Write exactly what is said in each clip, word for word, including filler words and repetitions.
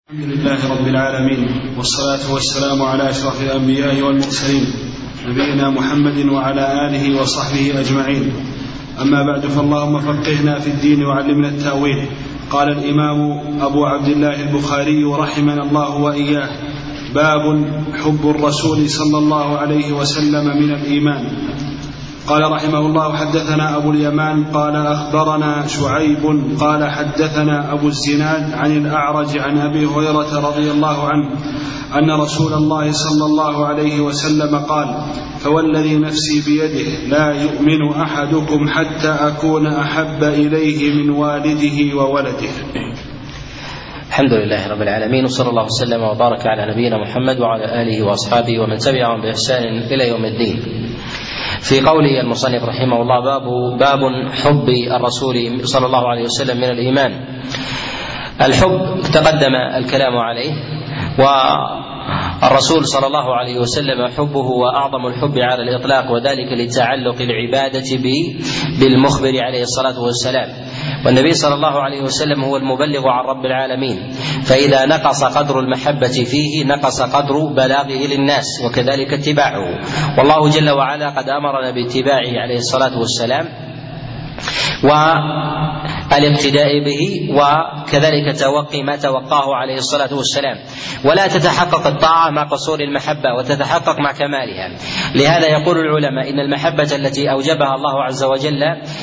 الحمد لله رب العالمين، والصلاة والسلام على أشرف الأنبياء والمرسلين نبينا محمد وعلى آله وصحبه أجمعين. أما بعد، فاللهم فقهنا في الدين وعلمنا التأويل. قال الإمام أبو عبد الله البخاري رحمنا الله وإياه: باب حب الرسول صلى الله عليه وسلم من الإيمان. قال رحمه الله: حدثنا أبو اليمان قال أخبرنا شعيب قال حدثنا أبو الزناد عن الأعرج عن أبي هريرة رضي الله عنه أن رسول الله صلى الله عليه وسلم قال: فوالذي نفسي بيده لا يؤمن أحدكم حتى أكون أحب إليه من والده وولده. الحمد لله رب العالمين، وصلى الله وسلم وبارك على نبينا محمد وعلى آله وأصحابه ومن تبعهم بإحسان إلى يوم الدين. في قول المصنف رحمه الله: باب باب حب الرسول صلى الله عليه وسلم من الإيمان. الحب تقدم الكلام عليه، والرسول صلى الله عليه وسلم حبه وأعظم الحب على الإطلاق، وذلك لتعلق العبادة به بالمخبر عليه الصلاة والسلام. والنبي صلى الله عليه وسلم هو المبلغ عن رب العالمين، فإذا نقص قدر المحبة فيه نقص قدر بلاغه للناس وكذلك اتباعه. والله جل وعلا قد أمرنا باتباعه عليه الصلاة والسلام والاقتداء به، وكذلك توقي ما توقاه عليه الصلاة والسلام. ولا تتحقق الطاعة مع قصور المحبة، وتتحقق مع كمالها. لهذا يقول العلماء إن المحبة التي أوجبها الله عز وجل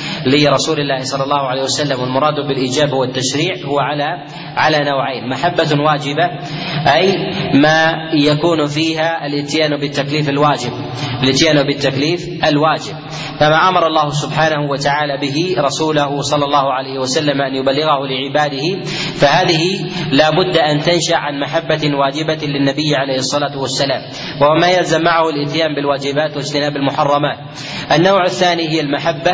لرسول الله صلى الله عليه وسلم، والمراد بالإيجاب والتشريع هو على على نوعين: محبة واجبة أي ما يكون فيها الاتيان بالتكليف الواجب الاتيان بالتكليف الواجب كما أمر الله سبحانه وتعالى به رسوله صلى الله عليه وسلم أن يبلغه لعباده، فهذه لا بد أن تنشأ عن محبة واجبة للنبي عليه الصلاة والسلام، وما يلزم معه الاتيان بالواجبات واجتناب المحرمات. النوع الثاني هي المحبة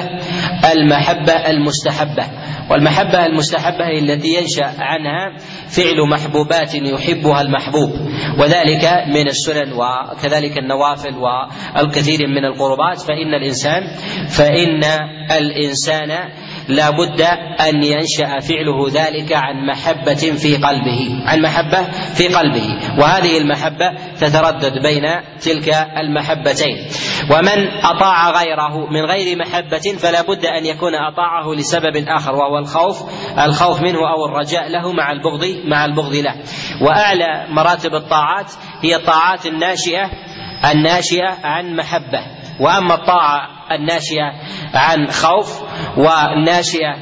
المحبة المستحبة، والمحبة المستحبة هي التي ينشأ عنها فعل محبوبات يحبها المحبوب، وذلك من السنن وكذلك النوافل والكثير من القربات. فإن الإنسان فإن الإنسان لا بد أن ينشأ فعله ذلك عن محبة في قلبه عن محبة في قلبه وهذه المحبة تتردد بين تلك المحبتين. ومن أطاع غيره من غير محبة فلا بد أن يكون أطاعه لسبب آخر، وهو الخوف الخوف منه أو الرجاء له مع البغض مع البغض له. وأعلى مراتب الطاعات هي الطاعات الناشئة الناشئة عن محبة. وأما الطاعة الناشئة عن خوف والناشئة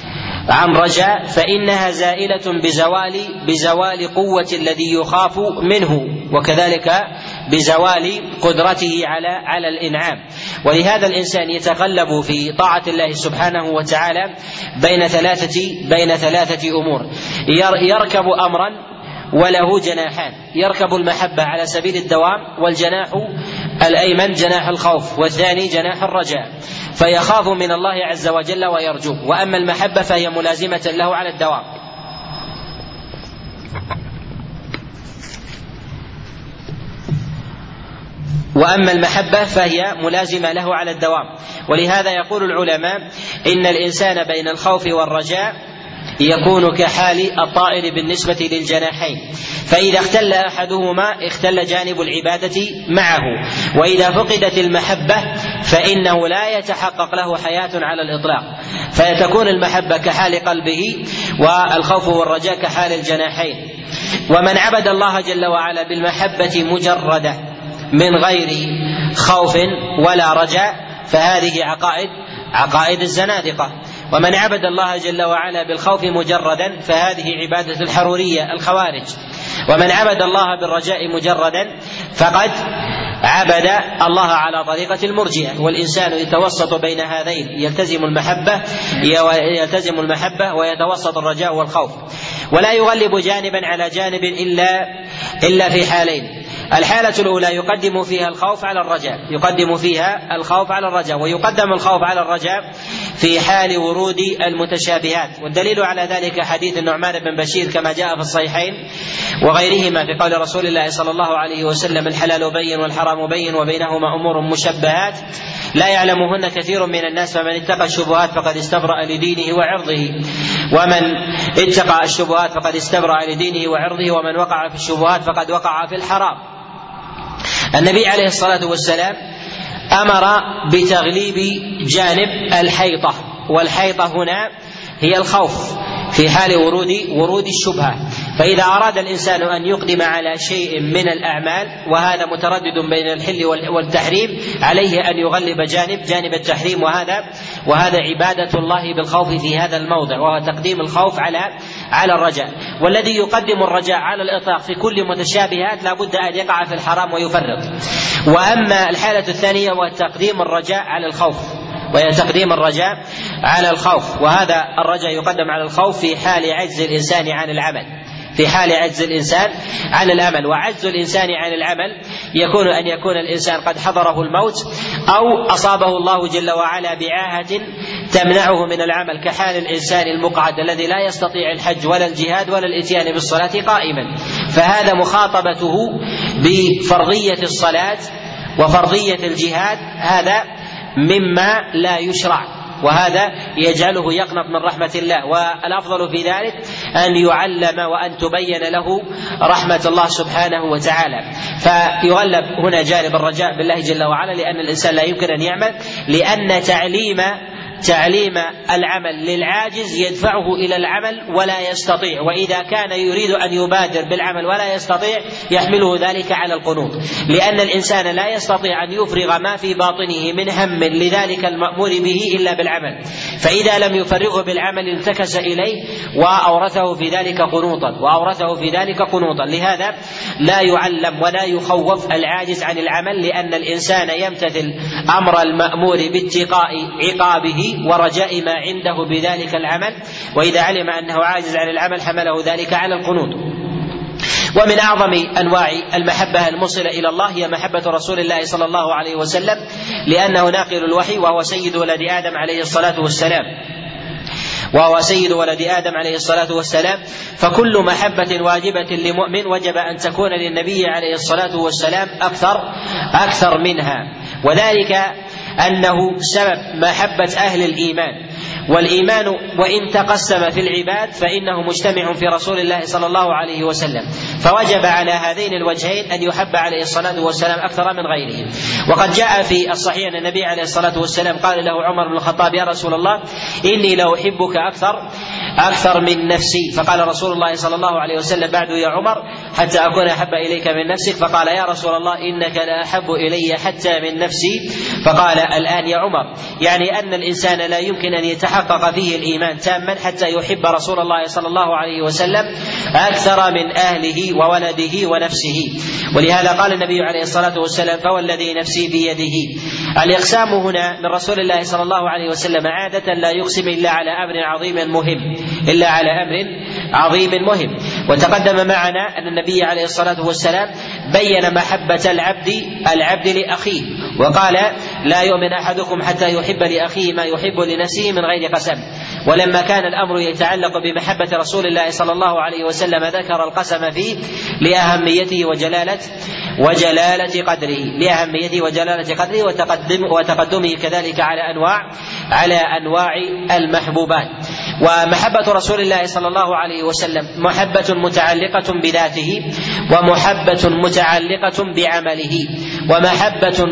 عن رجاء فإنها زائلة بزوال بزوال قوة الذي يخاف منه، وكذلك بزوال قدرته على على الإنعام. ولهذا الإنسان يتقلب في طاعة الله سبحانه وتعالى بين ثلاثة بين ثلاثة أمور: يركب أمرا وله جناحان: يركب المحبة على سبيل الدوام، والجناح الأيمن جناح الخوف، والثاني جناح الرجاء، فيخاف من الله عز وجل ويرجوه. وأما المحبة فهي ملازمة له على الدوام. وأما المحبة فهي ملازمة له على الدوام. ولهذا يقول العلماء إن الإنسان بين الخوف والرجاء يكون كحال الطائر بالنسبة للجناحين، فإذا اختل أحدهما اختل جانب العبادة معه. وإذا فقدت المحبة فإنه لا يتحقق له حياة على الإطلاق، فتكون المحبة كحال قلبه، والخوف والرجاء كحال الجناحين. ومن عبد الله جل وعلا بالمحبة مجردة من غير خوف ولا رجاء فهذه عقائد عقائد الزنادقة. ومن عبد الله جل وعلا بالخوف مجردا فهذه عبادة الحرورية الخوارج. ومن عبد الله بالرجاء مجردا فقد عبد الله على طريقة المرجئة. والإنسان يتوسط بين هذين، يلتزم المحبة يلتزم المحبة ويتوسط الرجاء والخوف، ولا يغلب جانبا على جانب إلا إلا في حالين: الحالة الأولى يقدم فيها الخوف على الرجاء يقدم فيها الخوف على الرجاء ويقدم الخوف على الرجاء في حال ورود المتشابهات. والدليل على ذلك حديث النعمان بن بشير كما جاء في الصحيحين: وغيرهما في قول رسول الله صلى الله عليه وسلم: الحلال بين والحرام بين وبينهما أمور مشبهات لا يعلمهن كثير من الناس، فمن اتقى الشبهات فقد استبرأ لدينه وعرضه ومن اتقى الشبهات فقد استبرأ لدينه وعرضه ومن وقع في الشبهات فقد وقع في الحرام. النبي عليه الصلاة والسلام أمر بتغليب جانب الحيطة، والحيطة هنا هي الخوف في حال ورود ورود الشبهة. فإذا أراد الإنسان أن يقدم على شيء من الأعمال وهذا متردد بين الحل والتحريم، عليه أن يغلب جانب جانب التحريم، وهذا وهذا عبادة الله بالخوف في هذا الموضع، وهو تقديم الخوف على على الرجاء. والذي يقدم الرجاء على الإطلاق في كل متشابهات لا بد أن يقع في الحرام ويفرط. وأما الحالة الثانية وهو تقديم الرجاء على الخوف، وهي تقديم الرجاء على الخوف، وهذا الرجاء يقدم على الخوف في حال عجز الإنسان عن العمل، في حال عجز الإنسان عن العمل. وعجز الإنسان عن العمل يكون أن يكون الإنسان قد حضره الموت أو أصابه الله جل وعلا بعاهة تمنعه من العمل، كحال الإنسان المقعد الذي لا يستطيع الحج ولا الجهاد ولا الإتيان بالصلاة قائما، فهذا مخاطبته بفرضية الصلاة وفرضية الجهاد هذا مما لا يشرع، وهذا يجعله يقنط من رحمة الله. والأفضل في ذلك أن يعلم وأن تبين له رحمة الله سبحانه وتعالى. فيغلب هنا جانب الرجاء بالله جل وعلا، لأن الإنسان لا يمكن أن يعمل، لأن تعليم تعليم العمل للعاجز يدفعه إلى العمل ولا يستطيع، وإذا كان يريد أن يبادر بالعمل ولا يستطيع يحمله ذلك على القنوط، لأن الإنسان لا يستطيع أن يفرغ ما في باطنه من هم لذلك المأمور به إلا بالعمل، فإذا لم يفرغه بالعمل انتكس إليه وأورثه في ذلك قنوطا وأورثه في ذلك قنوطا. لهذا لا يعلم ولا يخوف العاجز عن العمل، لأن الإنسان يمتثل أمر المأمور باتقاء عقابه ورجاء ما عنده بذلك العمل، وإذا علم أنه عاجز عن العمل حمله ذلك على القنوط. ومن أعظم أنواع المحبة الموصلة إلى الله هي محبة رسول الله صلى الله عليه وسلم، لأنه ناقل الوحي وهو سيد ولد آدم عليه الصلاة والسلام وهو سيد ولد آدم عليه الصلاة والسلام فكل محبة واجبة لمؤمن وجب أن تكون للنبي عليه الصلاة والسلام أكثر أكثر منها، وذلك أنه سبب محبة أهل الإيمان. والإيمان وإن تقسم في العباد فإنه مجتمع في رسول الله صلى الله عليه وسلم، فوجب على هذين الوجهين أن يحب عليه الصلاة والسلام أكثر من غيره. وقد جاء في الصحيح أن النبي عليه الصلاة والسلام قال له عمر بن الخطاب: يا رسول الله إني لو أحبك أكثر أكثر من نفسي. فقال رسول الله صلى الله عليه وسلم: بعد يا عمر حتى أكون أحب إليك من نفسك. فقال: يا رسول الله إنك لا أحب إلي حتى من نفسي. فقال: الآن يا عمر، يعني أن الإنسان لا يمكن أن يتحقق فيه الإيمان تاما حتى يحب رسول الله صلى الله عليه وسلم أكثر من أهله وولده ونفسه. ولهذا قال النبي عليه الصلاة والسلام: فوالذي نفسي بيده. الإقسام هنا من رسول الله صلى الله عليه وسلم عادة لا يقسم إلا على أمر عظيم مهم إلا على أمر عظيم مهم. وتقدم معنا أن النبي عليه الصلاة والسلام بين محبة العبد العبد لأخيه، وقال: لا يؤمن أحدكم حتى يحب لأخيه ما يحب لنفسه من غير قسم. ولما كان الأمر يتعلق بمحبة رسول الله صلى الله عليه وسلم ذكر القسم فيه لأهميته وجلالة وجلالة قدره لأهميته وجلالة قدره وتقدم وتقدمه كذلك على أنواع على أنواع المحبوبات. ومحبة رسول الله صلى الله عليه وسلم محبة متعلقة بذاته، ومحبة متعلقة بعمله، ومحبة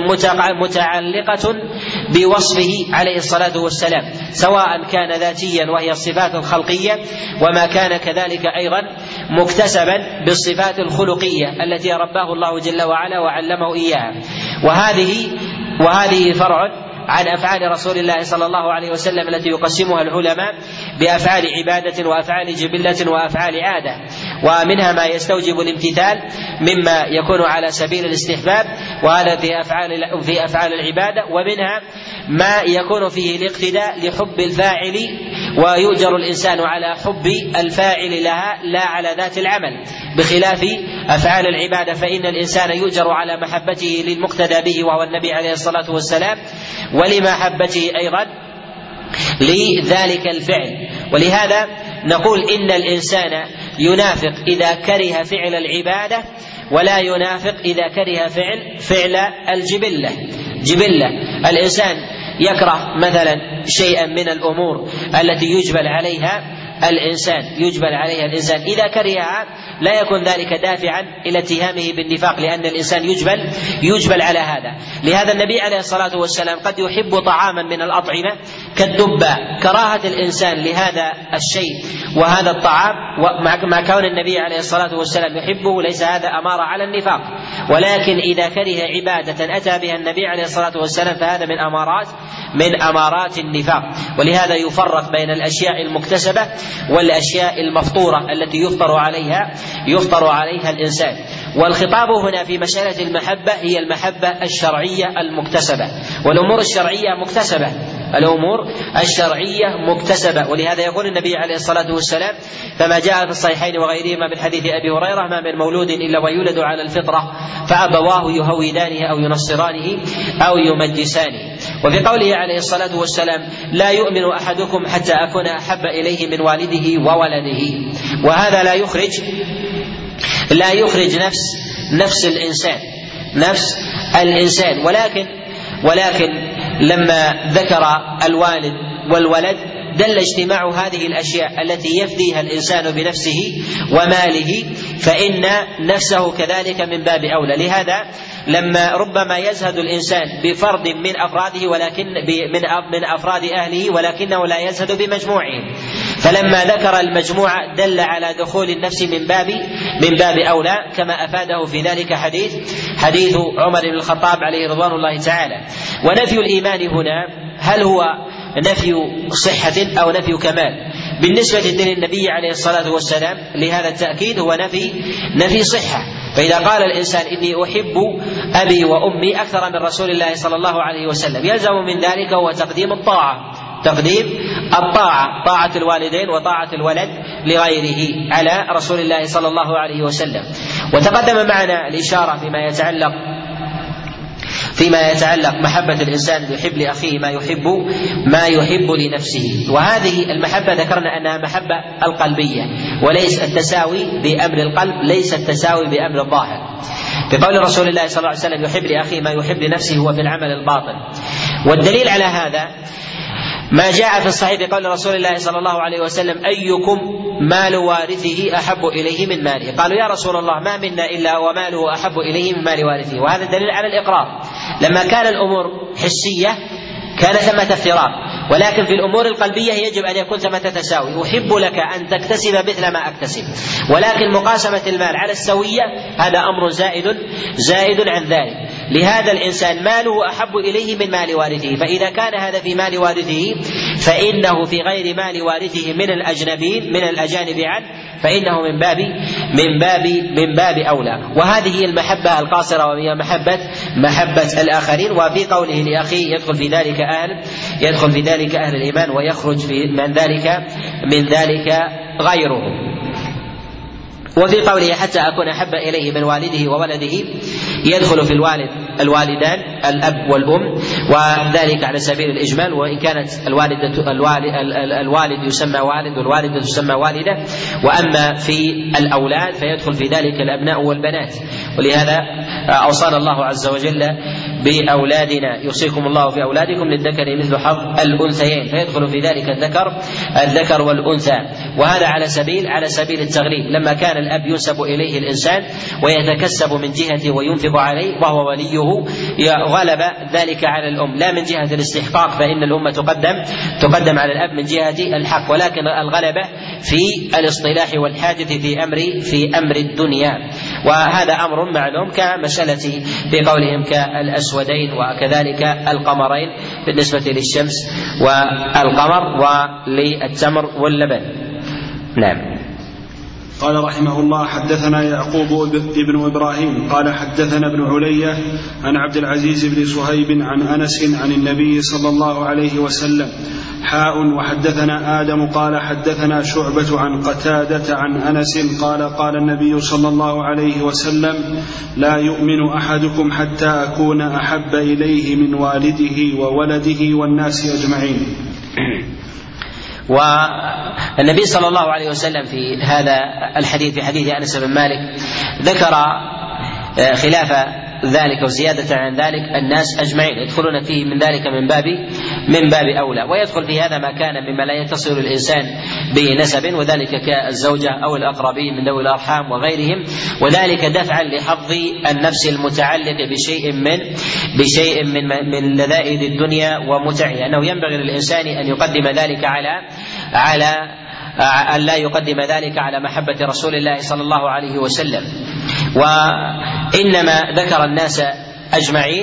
متعلقة بوصفه عليه الصلاة والسلام، سواء كان ذاتيا وهي الصفات الخلقية، وما كان كذلك أيضا مكتسبا بالصفات الخلقية التي رباه الله جل وعلا وعلمه إياها. وهذه وهذه فرع عن أفعال رسول الله صلى الله عليه وسلم التي يقسمها العلماء بأفعال عبادة وأفعال جبلة وأفعال عادة، ومنها ما يستوجب الامتثال مما يكون على سبيل الاستحباب، وهذا في أفعال في أفعال العبادة، ومنها ما يكون فيه الاقتداء لحب الفاعل، ويؤجر الإنسان على حب الفاعل لها لا على ذات العمل، بخلاف أفعال العبادة فإن الإنسان يؤجر على محبته للمقتدى به وهو النبي عليه الصلاة والسلام، ولمحبته أيضا لذلك الفعل. ولهذا نقول إن الإنسان ينافق إذا كره فعل العبادة، ولا ينافق إذا كره فعل فعل الجبلة. جبلة الإنسان يكره مثلا شيئا من الأمور التي يجبل عليها الإنسان يجبل عليها الإنسان إذا كرهها لا يكون ذلك دافعا إلى اتهامه بالنفاق، لأن الإنسان يجبل يجبل على هذا. لهذا النبي عليه الصلاة والسلام قد يحب طعاما من الأطعمة كالدباء، كراهة الإنسان لهذا الشيء وهذا الطعام ومع كون النبي عليه الصلاة والسلام يحبه ليس هذا أمارة على النفاق، ولكن إذا كره عبادة أتى بها النبي عليه الصلاة والسلام فهذا من أمارات من أمارات النفاق. ولهذا يفرق بين الأشياء المكتسبة والأشياء المفطورة التي يفطر عليها يفطر عليها الإنسان. والخطاب هنا في مسألة المحبة هي المحبة الشرعية المكتسبة، والأمور الشرعية مكتسبة الأمور الشرعية مكتسبة. ولهذا يقول النبي عليه الصلاة والسلام كما جاء في الصحيحين وغيرهما من حديث أبي هريرة: ما من مولود إلا ويولد على الفطرة فأبواه يهودانه أو ينصرانه أو يمجسانه. وفي قوله عليه الصلاة والسلام: لا يؤمن أحدكم حتى أكون أحب إليه من والده وولده. وهذا لا يخرج لا يخرج نفس نفس الإنسان نفس الإنسان ولكن ولكن لما ذكر الوالد والولد دل اجتماع هذه الأشياء التي يفديها الإنسان بنفسه وماله، فإن نفسه كذلك من باب أولى. لهذا لما ربما يزهد الإنسان بفرد من أفراده ولكن من أفراد أهله ولكنه لا يزهد بمجموعهم، فلما ذكر المجموعة دل على دخول النفس من باب من باب أولى، كما أفاده في ذلك حديث حديث عمر بن الخطاب عليه رضوان الله تعالى. ونفي الإيمان هنا هل هو نفي صحة أو نفي كمال؟ بالنسبة للنبي عليه الصلاة والسلام لهذا التأكيد هو نفي نفي صحة. فإذا قال الإنسان إني أحب أبي وأمي أكثر من رسول الله صلى الله عليه وسلم يلزم من ذلك هو تقديم الطاعة تقديم الطاعة طاعة الوالدين وطاعة الولد لغيره على رسول الله صلى الله عليه وسلم. وتقدم معنا الإشارة فيما يتعلق فيما يتعلق محبة الإنسان يحب لأخيه ما يحب ما يحب لنفسه. وهذه المحبة ذكرنا أنها محبة القلبية وليس التساوي بأمر القلب، ليس التساوي بأمر الظاهر. بقول رسول الله صلى الله عليه وسلم: يحب لأخيه ما يحب لنفسه هو في العمل الباطن. والدليل على هذا ما جاء في الصحيح بقول رسول الله صلى الله عليه وسلم: أيكم مال وارثه أحب إليه من ماله؟ قالوا: يا رسول الله ما منا إلا وماله أحب إليه من مال وارثه. وهذا دليل على الإقرار. لما كان الأمور حسية كان ثمة افتراق، ولكن في الأمور القلبية يجب أن يكون ثمة تساوي. أحب لك أن تكتسب مثل ما أكتسب، ولكن مقاسمة المال على السوية هذا أمر زائد زائد عن ذلك. لهذا الإنسان ماله أحب إليه من مال وارثه، فإذا كان هذا في مال وارثه فإنه في غير مال وارثه من الأجنبين من الأجانب عنه فإنه من باب من باب من باب أولى. وهذه المحبة القاصرة وهي محبة محبة الآخرين. وفي قوله لأخيه يدخل في ذلك أهل يدخل في ذلك أهل الإيمان ويخرج في من ذلك من ذلك غيره. وفي قوله حتى أكون أحب إليه من والده وولده يدخل في الوالد الوالدان الأب والأم، وذلك على سبيل الإجمال. وإن كانت الوالدة الوالد, الوالد يسمى والد والوالدة تسمى والدة. وأما في الأولاد فيدخل في ذلك الأبناء والبنات. ولهذا أوصانا الله عز وجل بأولادنا: يوصيكم الله في أولادكم للذكر مثل حظ الأنثيين، فيدخل في ذلك الذكر الذكر والأنثى. وهذا على سبيل على سبيل التغليب. لما كان الأب ينسب إليه الإنسان ويتكسب من جهته وينفق عليه وهو وليه غلب ذلك على الأم، لا من جهة الاستحقاق فإن الأم تقدم تقدم على الأب من جهة الحق، ولكن الغلبة في الاصطلاح والحاجة في أمر في أمر الدنيا. وهذا أمر معلوم كمسألة بقولهم كالأسودين وكذلك القمرين بالنسبة للشمس والقمر وللتمر واللبن. نعم. قال رحمه الله: حدثنا يعقوب بن إبراهيم قال حدثنا ابن علية عن عبد العزيز بن صهيب عن أنس عن النبي صلى الله عليه وسلم حاء. وحدثنا آدم قال حدثنا شعبة عن قتادة عن أنس قال قال النبي صلى الله عليه وسلم: لا يؤمن أحدكم حتى أكون أحب إليه من والده وولده والناس أجمعين. وهذا والنبي صلى الله عليه وسلم في هذا الحديث في حديث أنس بن مالك ذكر خلاف ذلك وزيادة عن ذلك الناس أجمعين يدخلون فيه من ذلك من باب من باب أولى، ويدخل في هذا ما كان مما لا يتصل الإنسان بنسب، وذلك كالزوجة أو الأقربين من ذوي الأرحام وغيرهم، وذلك دفعا لحظ النفس المتعلق بشيء من بشيء من من لذائذ الدنيا ومتعها، أنه ينبغي للإنسان أن يقدم ذلك على على أن لا يقدم ذلك على محبة رسول الله صلى الله عليه وسلم. وإنما ذكر الناس أجمعين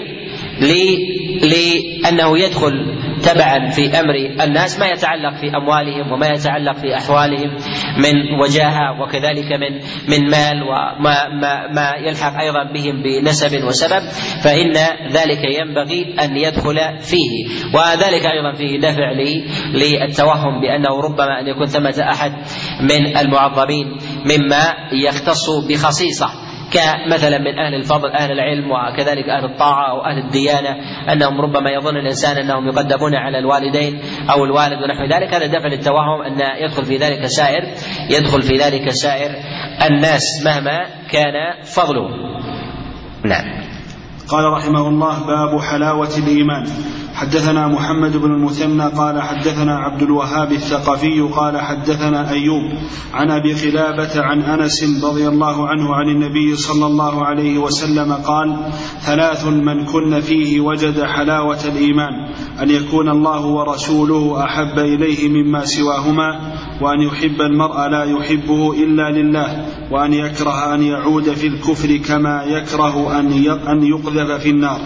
لأنه يدخل تبعا في أمر الناس ما يتعلق في أموالهم وما يتعلق في أحوالهم من وجاهة وكذلك من من مال وما ما ما يلحق أيضا بهم بنسب وسبب، فإن ذلك ينبغي أن يدخل فيه. وذلك أيضا فيه دفع للتوهم بأنه ربما أن يكون ثمة أحد من المعظمين مما يختص بخصيصة كمثلا من أهل الفضل أهل العلم وكذلك أهل الطاعة أو أهل الديانة، أنهم ربما يظن الإنسان أنهم يقدمون على الوالدين أو الوالد ونحو ذلك، هذا دفع للتوهم أن يدخل في ذلك سائر يدخل في ذلك سائر الناس مهما كان فضله. نعم. قال رحمه الله: باب حلاوة الإيمان. حدثنا محمد بن المثنى قال حدثنا عبد الوهاب الثقفي قال حدثنا أيوب عن أبي قلابة عن أنس رضي الله عنه عن النبي صلى الله عليه وسلم قال: ثلاث من كن فيه وجد حلاوة الإيمان: أن يكون الله ورسوله أحب إليه مما سواهما، وأن يحب المرء لا يحبه إلا لله، وأن يكره أن يعود في الكفر كما يكره أن يقذف في النار.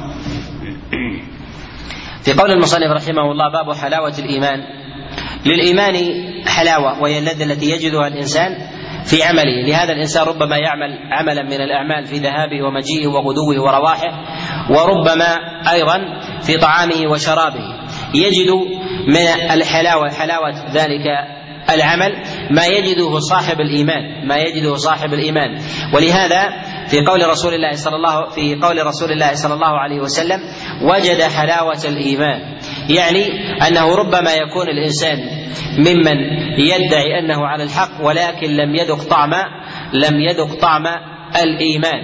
في قول المصنف رحمه الله: باب حلاوة الإيمان. للإيمان حلاوة، وهي اللذة التي يجدها الإنسان في عمله. لهذا الإنسان ربما يعمل عملا من الأعمال في ذهابه ومجيئه وغدوه ورواحه، وربما أيضا في طعامه وشرابه يجد من الحلاوة حلاوة ذلك العمل ما يجده صاحب الإيمان ما يجده صاحب الإيمان ولهذا في قول رسول الله صلى الله في قول رسول الله صلى الله عليه وسلم: وجد حلاوة الإيمان، يعني أنه ربما يكون الإنسان ممن يدعي أنه على الحق ولكن لم يذق طعم لم يذق طعم الإيمان.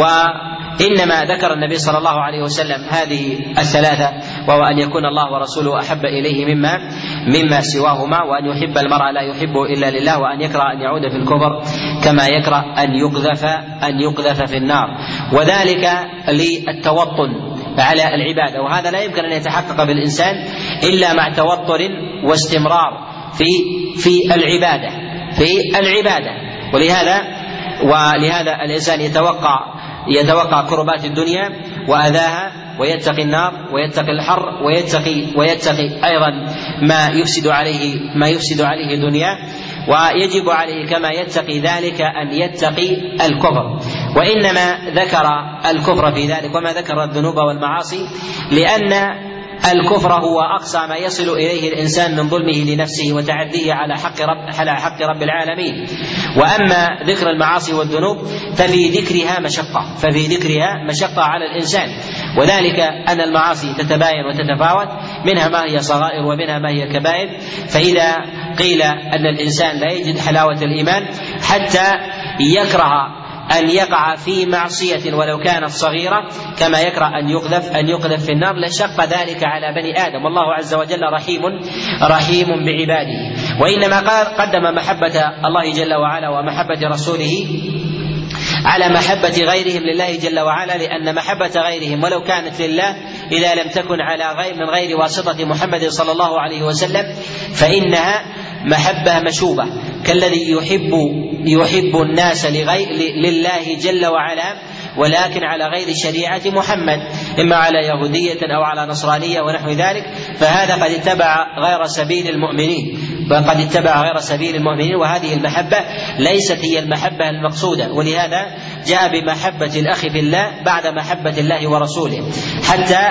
وإنما ذكر النبي صلى الله عليه وسلم هذه الثلاثة، وهو أن يكون الله ورسوله أحب إليه مما مما سواهما، وأن يحب المرء لا يحبه إلا لله، وأن يكره أن يعود في الكفر كما يكره أن يقذف أن يقذف في النار، وذلك للتوطن على العبادة. وهذا لا يمكن أن يتحقق بالإنسان إلا مع توطن واستمرار في في العبادة في العبادة ولهذا ولهذا الإنسان يتوقع يتوقع كربات الدنيا وأذاها، ويتقي النار ويتقي الحر ويتقي ويتقي أيضا ما يفسد عليه ما يفسد عليه دنياه، ويجب عليه كما يتقي ذلك أن يتقي الكفر. وإنما ذكر الكفر في ذلك وما ذكر الذنوب والمعاصي لأن الكفر هو أقصى ما يصل إليه الإنسان من ظلمه لنفسه وتعديه على حق رب على حق رب العالمين. وأما ذكر المعاصي والذنوب ففي ذكرها مشقة ففي ذكرها مشقة على الإنسان، وذلك أن المعاصي تتباين وتتفاوت، منها ما هي صغائر ومنها ما هي كبائر. فإذا قيل أن الإنسان لا يجد حلاوة الإيمان حتى يكره أن يقع في معصية ولو كانت صغيرة كما يكره أن يقذف أن يقذف في النار، لشق ذلك على بني آدم، والله عز وجل رحيم رحيم بعباده. وإنما قدم محبة الله جل وعلا ومحبة رسوله على محبة غيرهم لله جل وعلا، لأن محبة غيرهم ولو كانت لله إذا لم تكن على غير من غير واسطة محمد صلى الله عليه وسلم فإنها محبة مشوبة، كالذي يحب يحب الناس لغير لله جل وعلا ولكن على غير شريعة محمد، إما على يهودية أو على نصرانية ونحو ذلك، فهذا قد اتبع غير سبيل المؤمنين قد اتبع غير سبيل المؤمنين وهذه المحبة ليست هي المحبة المقصودة. ولهذا جاء بمحبة الأخ في الله بعد محبة الله ورسوله حتى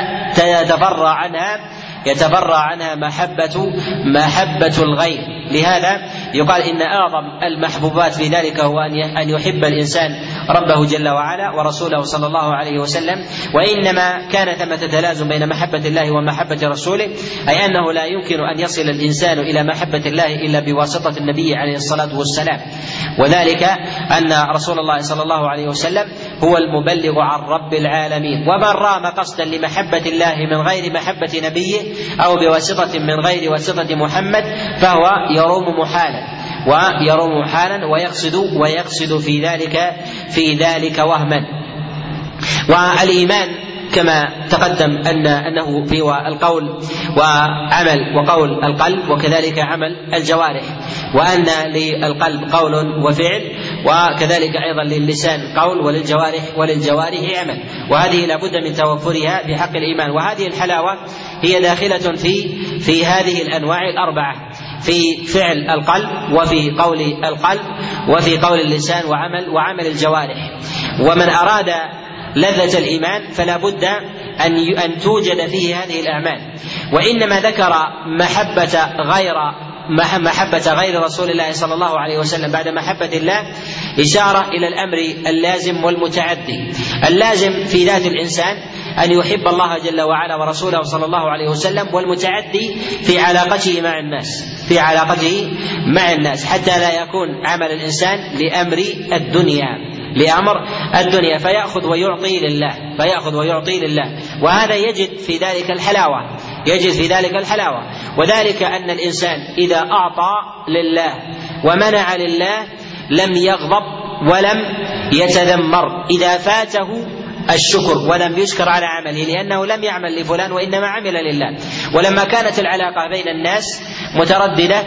يتبرع عنها يتبرع عنها محبة محبة الغير. لهذا يقال إن أعظم المحبوبات في ذلك هو أن يحب الإنسان ربه جل وعلا ورسوله صلى الله عليه وسلم. وإنما كان ثمة تلازم بين محبة الله ومحبة رسوله، أي أنه لا يمكن أن يصل الإنسان إلى محبة الله إلا بواسطة النبي عليه الصلاة والسلام، وذلك أن رسول الله صلى الله عليه وسلم هو المبلغ عن رب العالمين. ومن رام قصدا لمحبة الله من غير محبة نبيه أو بواسطة من غير واسطة محمد فهو يروم محالا ويروم محالا ويقصد ويقصد في ذلك في ذلك وهما. والإيمان كما تقدم أن أنه في القول وعمل وقول القلب وكذلك عمل الجوارح، وأن للقلب قول وفعل، وكذلك أيضا للسان قول وللجوارح وللجوارح عمل، وهذه لا بد من توفرها في حق الإيمان. وهذه الحلاوة هي داخلة في في هذه الأنواع الأربعة، في فعل القلب وفي قول القلب وفي قول اللسان وعمل وعمل الجوارح. ومن أراد لذة الإيمان فلا بد أن أن توجد فيه هذه الأعمال. وإنما ذكر محبة غير محبة غير رسول الله صلى الله عليه وسلم بعد محبة الله إشارة إلى الأمر اللازم والمتعدي. اللازم في ذات الإنسان أن يحب الله جل وعلا ورسوله صلى الله عليه وسلم، والمتعدي في علاقته مع الناس في علاقته مع الناس حتى لا يكون عمل الإنسان لأمر الدنيا لأمر الدنيا فيأخذ ويعطي لله فيأخذ ويعطي لله وهذا يجد في ذلك الحلاوة يجد في ذلك الحلاوة وذلك أن الإنسان إذا أعطى لله ومنع لله لم يغضب ولم يتذمر إذا فاته الشكر ولم يشكر على عمله، لأنه لم يعمل لفلان وإنما عمل لله. ولما كانت العلاقة بين الناس مترددة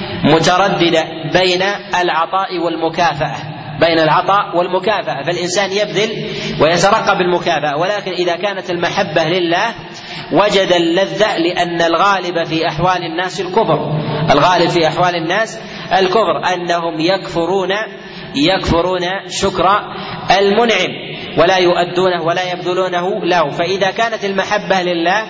مترددة بين العطاء والمكافأة بين العطاء والمكافأة فالإنسان يبذل ويترقب المكافأة، ولكن إذا كانت المحبة لله وجد اللذة، لأن الغالب في أحوال الناس الكفر الغالب في أحوال الناس الكفر أنهم يكفرون يكفرون شكر المنعم ولا يؤدونه ولا يبذلونه له. فإذا كانت المحبة لله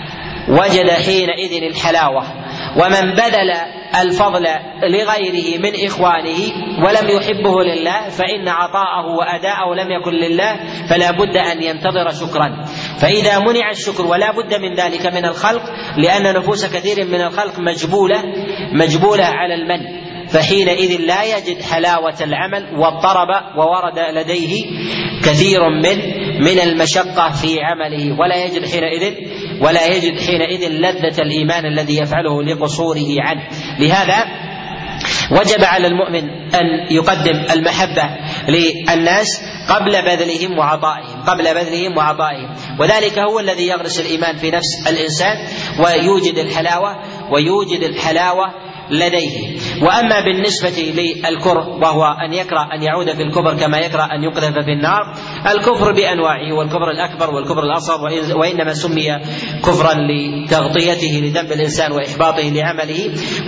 وجد حينئذ الحلاوة. ومن بذل الفضل لغيره من إخوانه ولم يحبه لله فإن عطاءه وأداءه لم يكن لله، فلا بد أن ينتظر شكرا. فإذا منع الشكر ولا بد من ذلك من الخلق، لأن نفوس كثير من الخلق مجبولة مجبولة على المن، فحينئذ لا يجد حلاوة العمل واضطرب وورد لديه كثير من من المشقة في عمله، ولا يجد حينئذ ولا يجد حينئذ لذة الإيمان الذي يفعله لقصوره عنه. لهذا وجب على المؤمن أن يقدم المحبة للناس قبل بذلهم وعطائهم قبل بذلهم وعطائهم وذلك هو الذي يغرس الإيمان في نفس الإنسان ويوجد الحلاوة ويوجد الحلاوة لديه. وأما بالنسبة للكفر وهو أن يكره أن يعود في الكفر كما يكره أن يقذف في النار، الكفر بأنواعه، والكفر الأكبر والكفر الأصغر، وإنما سمي كفرا لتغطيته لذنب الإنسان وإحباطه لعمله،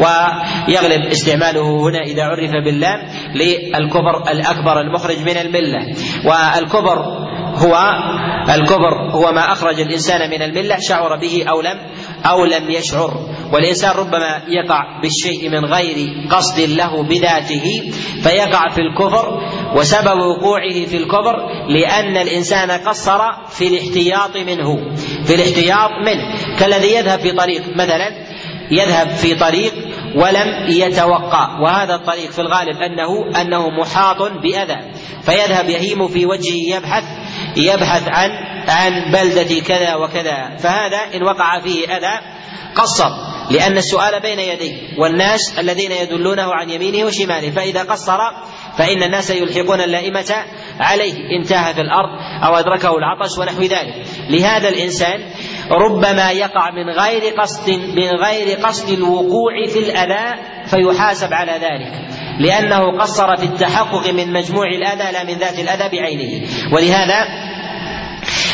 ويغلب استعماله هنا إذا عرف بالله للكفر الأكبر المخرج من الملة. والكفر هو الكفر هو ما أخرج الإنسان من الملة شعر به أو لم أو لم يشعر. والإنسان ربما يقع بالشيء من غير قصد له بذاته فيقع في الكفر، وسبب وقوعه في الكفر لأن الإنسان قصر في الاحتياط منه في الاحتياط منه كالذي يذهب في طريق مثلا يذهب في طريق ولم يتوقع، وهذا الطريق في الغالب أنه أنه محاط بأذى، فيذهب يهيم في وجهه يبحث يبحث عن عن بلدة كذا وكذا، فهذا إن وقع فيه أذى قصر، لأن السؤال بين يديه والناس الذين يدلونه عن يمينه وشماله، فإذا قصر فإن الناس يلحقون اللائمة عليه، انتهى في الأرض أو أدركه العطش ونحو ذلك. لهذا الإنسان ربما يقع من غير قصد من غير قصد الوقوع في الأذى فيحاسب على ذلك، لأنه قصر في التحقق من مجموع الأذى لا من ذات الأذى بعينه. ولهذا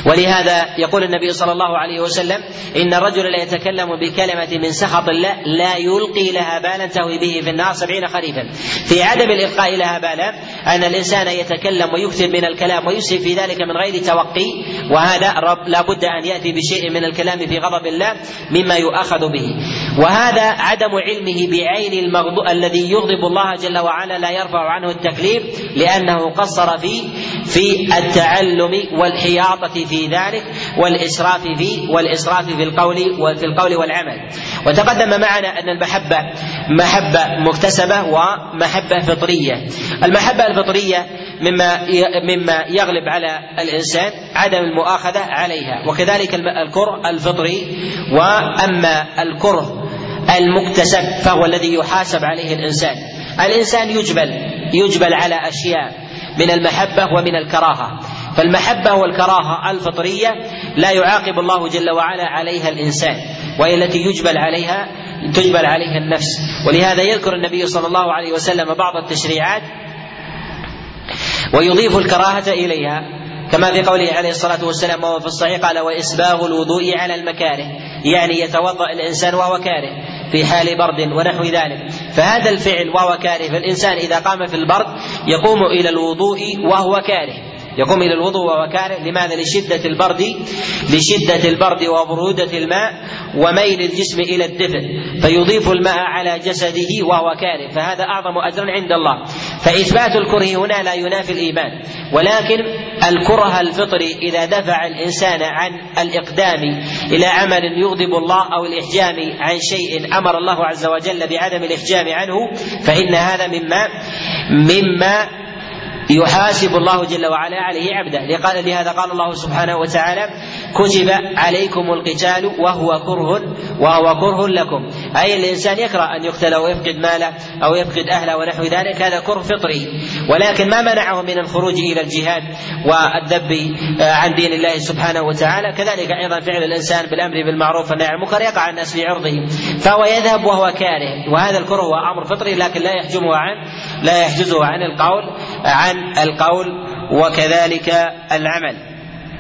ولهذا يقول النبي صلى الله عليه وسلم: إن الرجل لا يتكلم بكلمة من سخط الله لا يلقي لها بالا تهوي به في النار سبعين خريفا. في عدم الإلقاء لها بالا أن الإنسان يتكلم ويكثر من الكلام ويسرف في ذلك من غير توقي، وهذا لا بد أن يأتي بشيء من الكلام في غضب الله مما يؤخذ به. وهذا عدم علمه بعين المغضوب الذي يغضب الله جل وعلا لا يرفع عنه التكليف، لأنه قصر في في التعلم والحياطة في ذلك والإسراف في والإسراف في القول وفي القول والعمل. وتقدم معنا أن المحبة محبة مكتسبة ومحبة فطرية. المحبة الفطرية مما مما يغلب على الإنسان عدم المؤاخذة عليها، وكذلك الكره الفطري. وأما الكره المكتسب فهو الذي يحاسب عليه الإنسان. الإنسان يجبل يجبل على أشياء من المحبة ومن الكراهة، فالمحبة والكراهة الفطرية لا يعاقب الله جل وعلا عليها الإنسان، وهي التي يجبل عليها تجبل عليها النفس. ولهذا يذكر النبي صلى الله عليه وسلم بعض التشريعات ويضيف الكراهة إليها، كما في قوله عليه الصلاة والسلام وهو في الصحيح قال: وإسباغ الوضوء على المكاره، يعني يتوضأ الإنسان وهو كاره في حال برد ونحو ذلك. فهذا الفعل وهو كاره، فالإنسان إذا قام في البرد يقوم إلى الوضوء وهو كاره يقوم إلى الوضوء وهو كاره. لماذا؟ لشدة البرد لشدة البرد وبرودة الماء وميل الجسم إلى الدفء، فيضيف الماء على جسده وهو كاره، فهذا أعظم أجرا عند الله. فإثبات الكره هنا لا ينافي الإيمان، ولكن الكره الفطري إذا دفع الإنسان عن الإقدام إلى عمل يغضب الله أو الإحجام عن شيء أمر الله عز وجل بعدم الإحجام عنه، فإن هذا مما مما يحاسب الله جل وعلا عليه عبده. لهذا قال الله سبحانه وتعالى: كتب عليكم القتال وهو كره وهو كره لكم، أي الإنسان يكره أن يقتل ويفقد ماله أو يفقد أهله ونحو ذلك، هذا كره فطري. ولكن ما منعه من الخروج إلى الجهاد والذب عن دين الله سبحانه وتعالى. كذلك أيضا فعل الإنسان بالأمر بالمعروف والنهي عن المنكر يقع الناس في عرضه، فهو يذهب وهو كاره، وهذا الكره هو أمر فطري، لكن لا يحجمه عن لا يحجزه عن القول عن القول وكذلك العمل.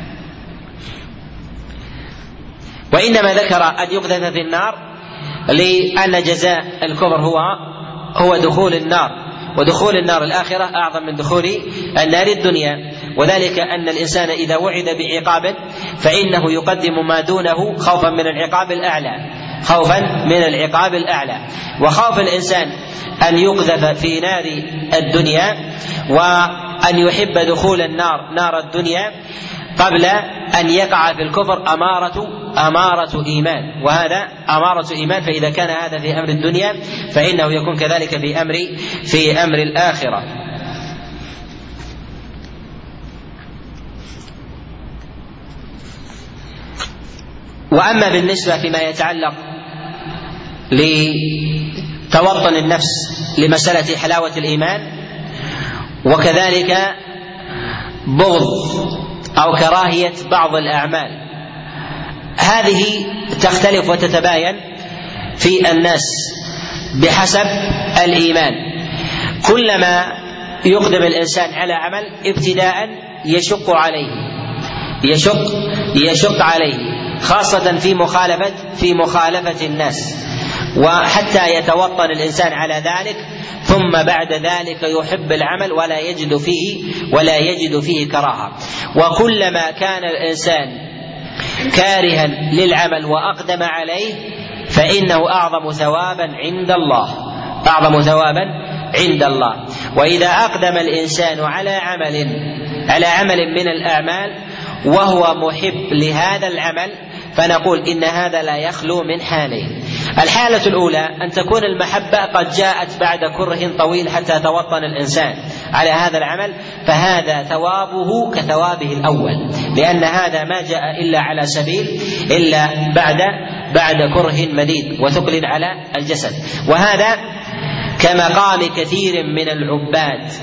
وإنما ذكر أن يقذف في النار لأن جزاء الكفر هو هو دخول النار، ودخول النار الآخرة أعظم من دخول النار الدنيا. وذلك أن الإنسان إذا وعد بعقاب فإنه يقدم ما دونه خوفا من العقاب الأعلى خوفا من العقاب الأعلى. وخوف الإنسان أن يقذف في نار الدنيا وأن يحب دخول النار نار الدنيا قبل أن يقع في الكفر أمارة أمارة إيمان، وهذا أمارة إيمان. فإذا كان هذا في أمر الدنيا فإنه يكون كذلك في أمر في أمر الآخرة. وأما بالنسبة فيما يتعلق لتوطن النفس لمسألة حلاوة الإيمان، وكذلك بغض أو كراهية بعض الأعمال، هذه تختلف وتتباين في الناس بحسب الإيمان. كلما يقدم الإنسان على عمل ابتداء يشق عليه يشق يشق عليه خاصة في مخالفة في مخالفة الناس، وحتى يتوطن الإنسان على ذلك، ثم بعد ذلك يحب العمل ولا يجد فيه ولا يجد فيه كراهة. وكلما كان الإنسان كارها للعمل وأقدم عليه فإنه أعظم ثوابا عند الله أعظم ثوابا عند الله. وإذا أقدم الإنسان على عمل على عمل من الأعمال وهو محب لهذا العمل فنقول إن هذا لا يخلو من حالين. الحالة الأولى أن تكون المحبة قد جاءت بعد كره طويل حتى توطن الإنسان على هذا العمل، فهذا ثوابه كثوابه الأول، لأن هذا ما جاء إلا على سبيل إلا بعد بعد كره مديد وثقل على الجسد. وهذا كمقام كثير من العباد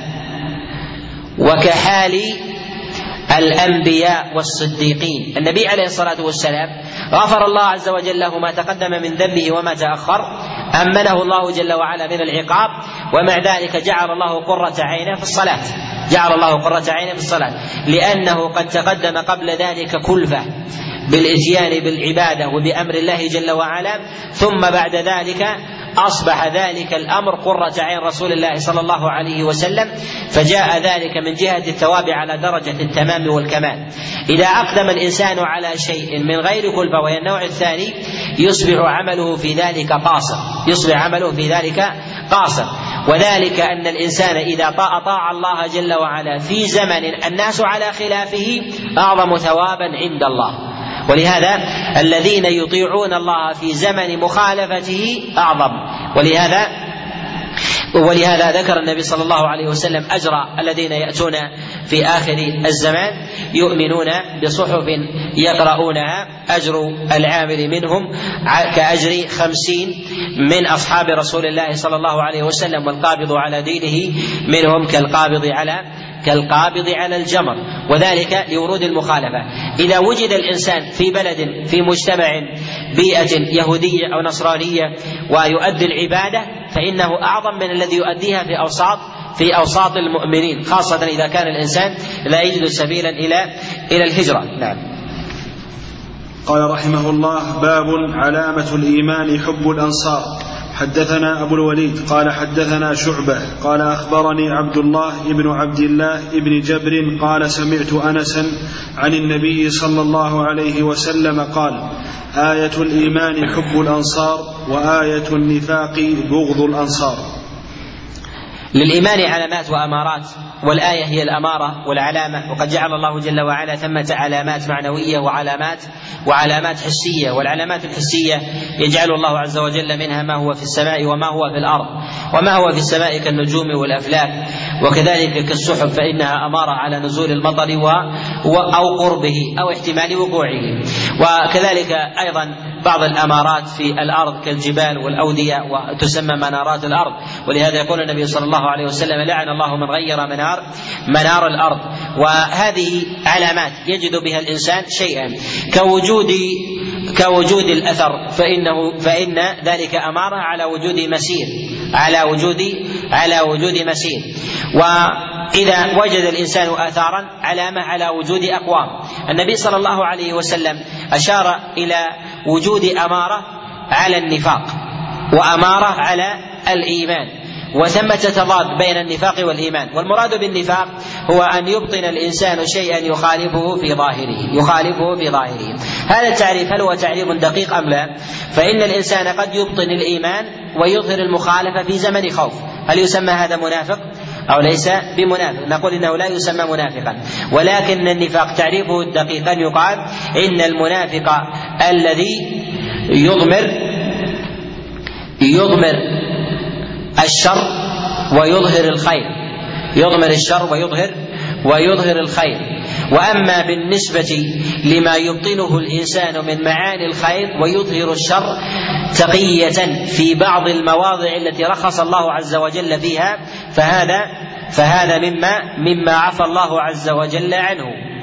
وكحال الأنبياء والصديقين. النبي عليه الصلاة والسلام غفر الله عز وجل له ما تقدم من ذنبه وما تأخر، أمنه الله جل وعلا من العقاب، ومع ذلك جعل الله قرة عينه في الصلاة، جعل الله قرة عين في الصلاة، لأنه قد تقدم قبل ذلك كلفة بالإتيان بالعبادة وبأمر الله جل وعلا، ثم بعد ذلك أصبح ذلك الأمر قرة عين رسول الله صلى الله عليه وسلم، فجاء ذلك من جهة الثواب على درجة التمام والكمال. إذا أقدم الإنسان على شيء من غير كلفة وهي النوع الثاني يصبح عمله في ذلك قاصر، يصبح عمله في ذلك قاصر، وذلك أن الإنسان إذا أطاع الله جل وعلا في زمن الناس على خلافه أعظم ثوابا عند الله، ولهذا الذين يطيعون الله في زمن مخالفته أعظم. ولهذا ولهذا ذكر النبي صلى الله عليه وسلم أجر الذين يأتون في آخر الزمان يؤمنون بصحف يقرؤونها أجر العامل منهم كأجر خمسين من أصحاب رسول الله صلى الله عليه وسلم، والقابض على دينه منهم كالقابض على كالقابض على الجمر، وذلك لورود المخالفة. إذا وجد الإنسان في بلد في مجتمع بيئة يهودية أو نصرانية ويؤدي العبادة فإنه أعظم من الذي يؤديها في أوساط في أوساط المؤمنين، خاصة إذا كان الإنسان لا يجد سبيلا إلى إلى الهجرة. نعم. قال رحمه الله: باب علامة الإيمان حب الأنصار. حدثنا أبو الوليد قال حدثنا شعبة قال أخبرني عبد الله بن عبد الله بن جبر قال سمعت أنسا عن النبي صلى الله عليه وسلم قال: آية الإيمان حب الأنصار وآية النفاق بغض الأنصار. للإيمان علامات وأمارات، والآية هي الأمارة والعلامة، وقد جعل الله جل وعلا ثمة علامات معنوية وعلامات وعلامات حسية. والعلامات الحسية يجعل الله عز وجل منها ما هو في السماء وما هو في الأرض، وما هو في السماء كالنجوم والأفلاك، وكذلك كالسحب فإنها أمارة على نزول المطر و... أو قربه أو احتمال وقوعه. وكذلك أيضا بعض الأمارات في الأرض كالجبال والأودية وتسمى منارات الأرض، ولهذا يقول النبي صلى الله عليه وسلم: لعن الله من غير منار منار الأرض. وهذه علامات يجد بها الإنسان شيئا كوجود كوجود الأثر، فإنه فإن ذلك أمارة على وجود مسير على وجود على وجود مسير. وإذا وجد الإنسان آثارا علامة على وجود أقوام. النبي صلى الله عليه وسلم أشار إلى وجود أمارة على النفاق وأمارة على الإيمان، وثمة تضاد بين النفاق والإيمان. والمراد بالنفاق هو أن يبطن الإنسان شيئا يخالفه في ظاهره يخالفه في ظاهره. هذا التعريف هل هو تعريف دقيق أم لا؟ فإن الإنسان قد يبطن الإيمان ويظهر المخالفة في زمن خوف، هل يسمى هذا منافق أو ليس بمنافق؟ نقول إنه لا يسمى منافقا، ولكن النفاق تعريفه الدقيق أن يقال إن المنافق الذي يضمر يضمر الشر ويظهر الخير يضمر الشر ويظهر ويظهر الخير. وأما بالنسبة لما يبطنه الإنسان من معاني الخير ويظهر الشر تقية في بعض المواضع التي رخص الله عز وجل فيها فهذا فهذا مما مما عفى الله عز وجل عنه.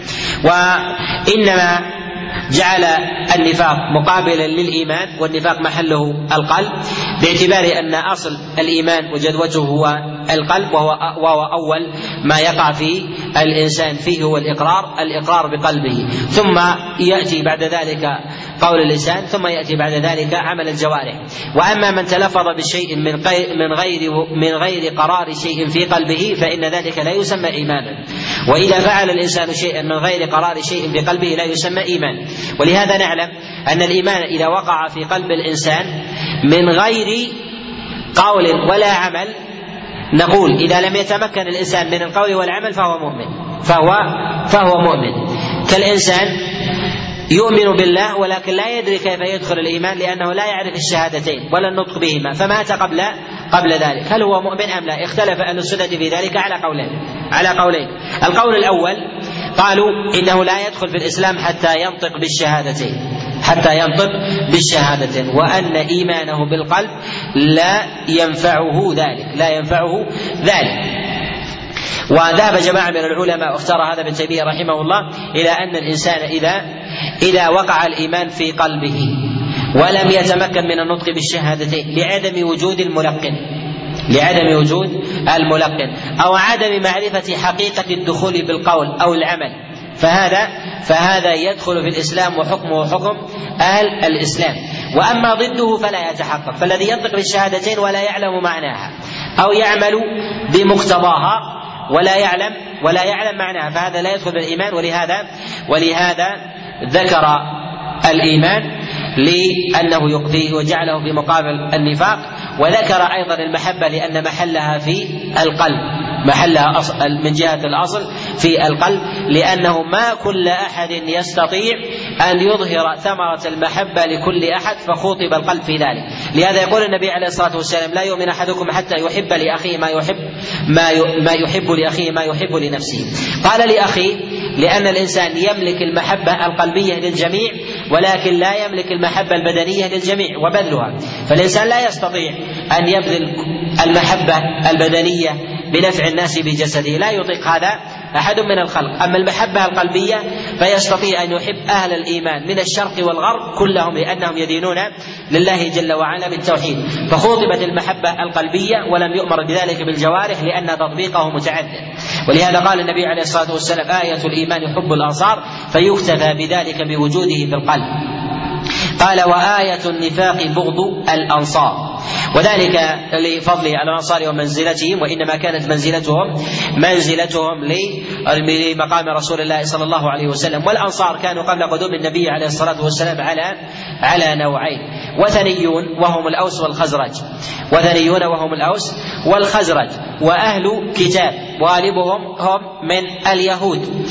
وإنما جعل النفاق مقابلا للإيمان، والنفاق محله القلب، باعتبار أن أصل الإيمان وجدوته هو القلب، وهو, وهو أول ما يقع في الإنسان فيه هو الإقرار الإقرار بقلبه، ثم يأتي بعد ذلك قول اللسان، ثم يأتي بعد ذلك عمل الجوارح. وأما من تلفظ بشيء من من غير من غير قرار شيء في قلبه فإن ذلك لا يسمى إيمانا، وإذا فعل الإنسان شيئا من غير قرار شيء في قلبه لا يسمى إيمان. ولهذا نعلم أن الإيمان إذا وقع في قلب الإنسان من غير قول ولا عمل، نقول إذا لم يتمكن الإنسان من القول والعمل فهو مؤمن فهو فهو مؤمن. كالإنسان يؤمن بالله ولكن لا يدري كيف يدخل الإيمان لأنه لا يعرف الشهادتين ولا النطق بهما، فمات قبل قبل ذلك، هل هو مؤمن أم لا؟ اختلف أهل السنة في ذلك على قولين على قولين القول الأول قالوا إنه لا يدخل في الإسلام حتى ينطق بالشهادتين حتى ينطق بالشهادتين وأن إيمانه بالقلب لا ينفعه ذلك لا ينفعه ذلك. وذهب جماعة من العلماء واختار هذا ابن تيمية رحمه الله إلى أن الإنسان إذا إذا وقع الإيمان في قلبه ولم يتمكن من النطق بالشهادتين لعدم وجود الملقن لعدم وجود الملقن، أو عدم معرفة حقيقة الدخول بالقول أو العمل، فهذا فهذا يدخل في الإسلام وحكمه حكم أهل الإسلام. وأما ضده فلا يتحقق، فالذي ينطق بالشهادتين ولا يعلم معناها أو يعمل بمقتضاها ولا يعلم ولا يعلم معناها فهذا لا يدخل بالإيمان. ولهذا ولهذا ذكر الإيمان لأنه يقضيه وجعله في مقابل النفاق، وذكر أيضا المحبة لأن محلها في القلب، محلها من جهة الأصل في القلب، لأنه ما كل أحد يستطيع أن يظهر ثمرة المحبة لكل أحد فخوطب القلب في ذلك. لهذا يقول النبي عليه الصلاة والسلام: لا يؤمن أحدكم حتى يحب لأخيه ما يحب ما ما يحب لأخيه ما يحب لنفسه. قال لأخيه لأن الإنسان يملك المحبة القلبية للجميع ولكن لا يملك المحبة البدنية للجميع وبذلها، فالإنسان لا يستطيع أن يبذل المحبة البدنية بنفع الناس بجسده، لا يطيق هذا أحد من الخلق. أما المحبة القلبية فيستطيع أن يحب أهل الإيمان من الشرق والغرب كلهم لأنهم يدينون لله جل وعلا بالتوحيد، فخوطبت المحبة القلبية ولم يؤمر بذلك بالجوارح لأن تطبيقه متعدد. ولهذا قال النبي عليه الصلاة والسلام: آية الإيمان حب الأنصار، فيكتفى بذلك بوجوده في القلب. قال: وآية النفاق بغض الأنصار، وذلك لفضل الأنصار ومنزلتهم، وإنما كانت منزلتهم منزلتهم لمقام رسول الله صلى الله عليه وسلم. والأنصار كانوا قبل قدوم النبي عليه الصلاة والسلام على على نوعين: وثنيون وهم الأوس والخزرج، وثنيون وهم الأوس والخزرج، وأهل كتاب وغالبهم هم من اليهود،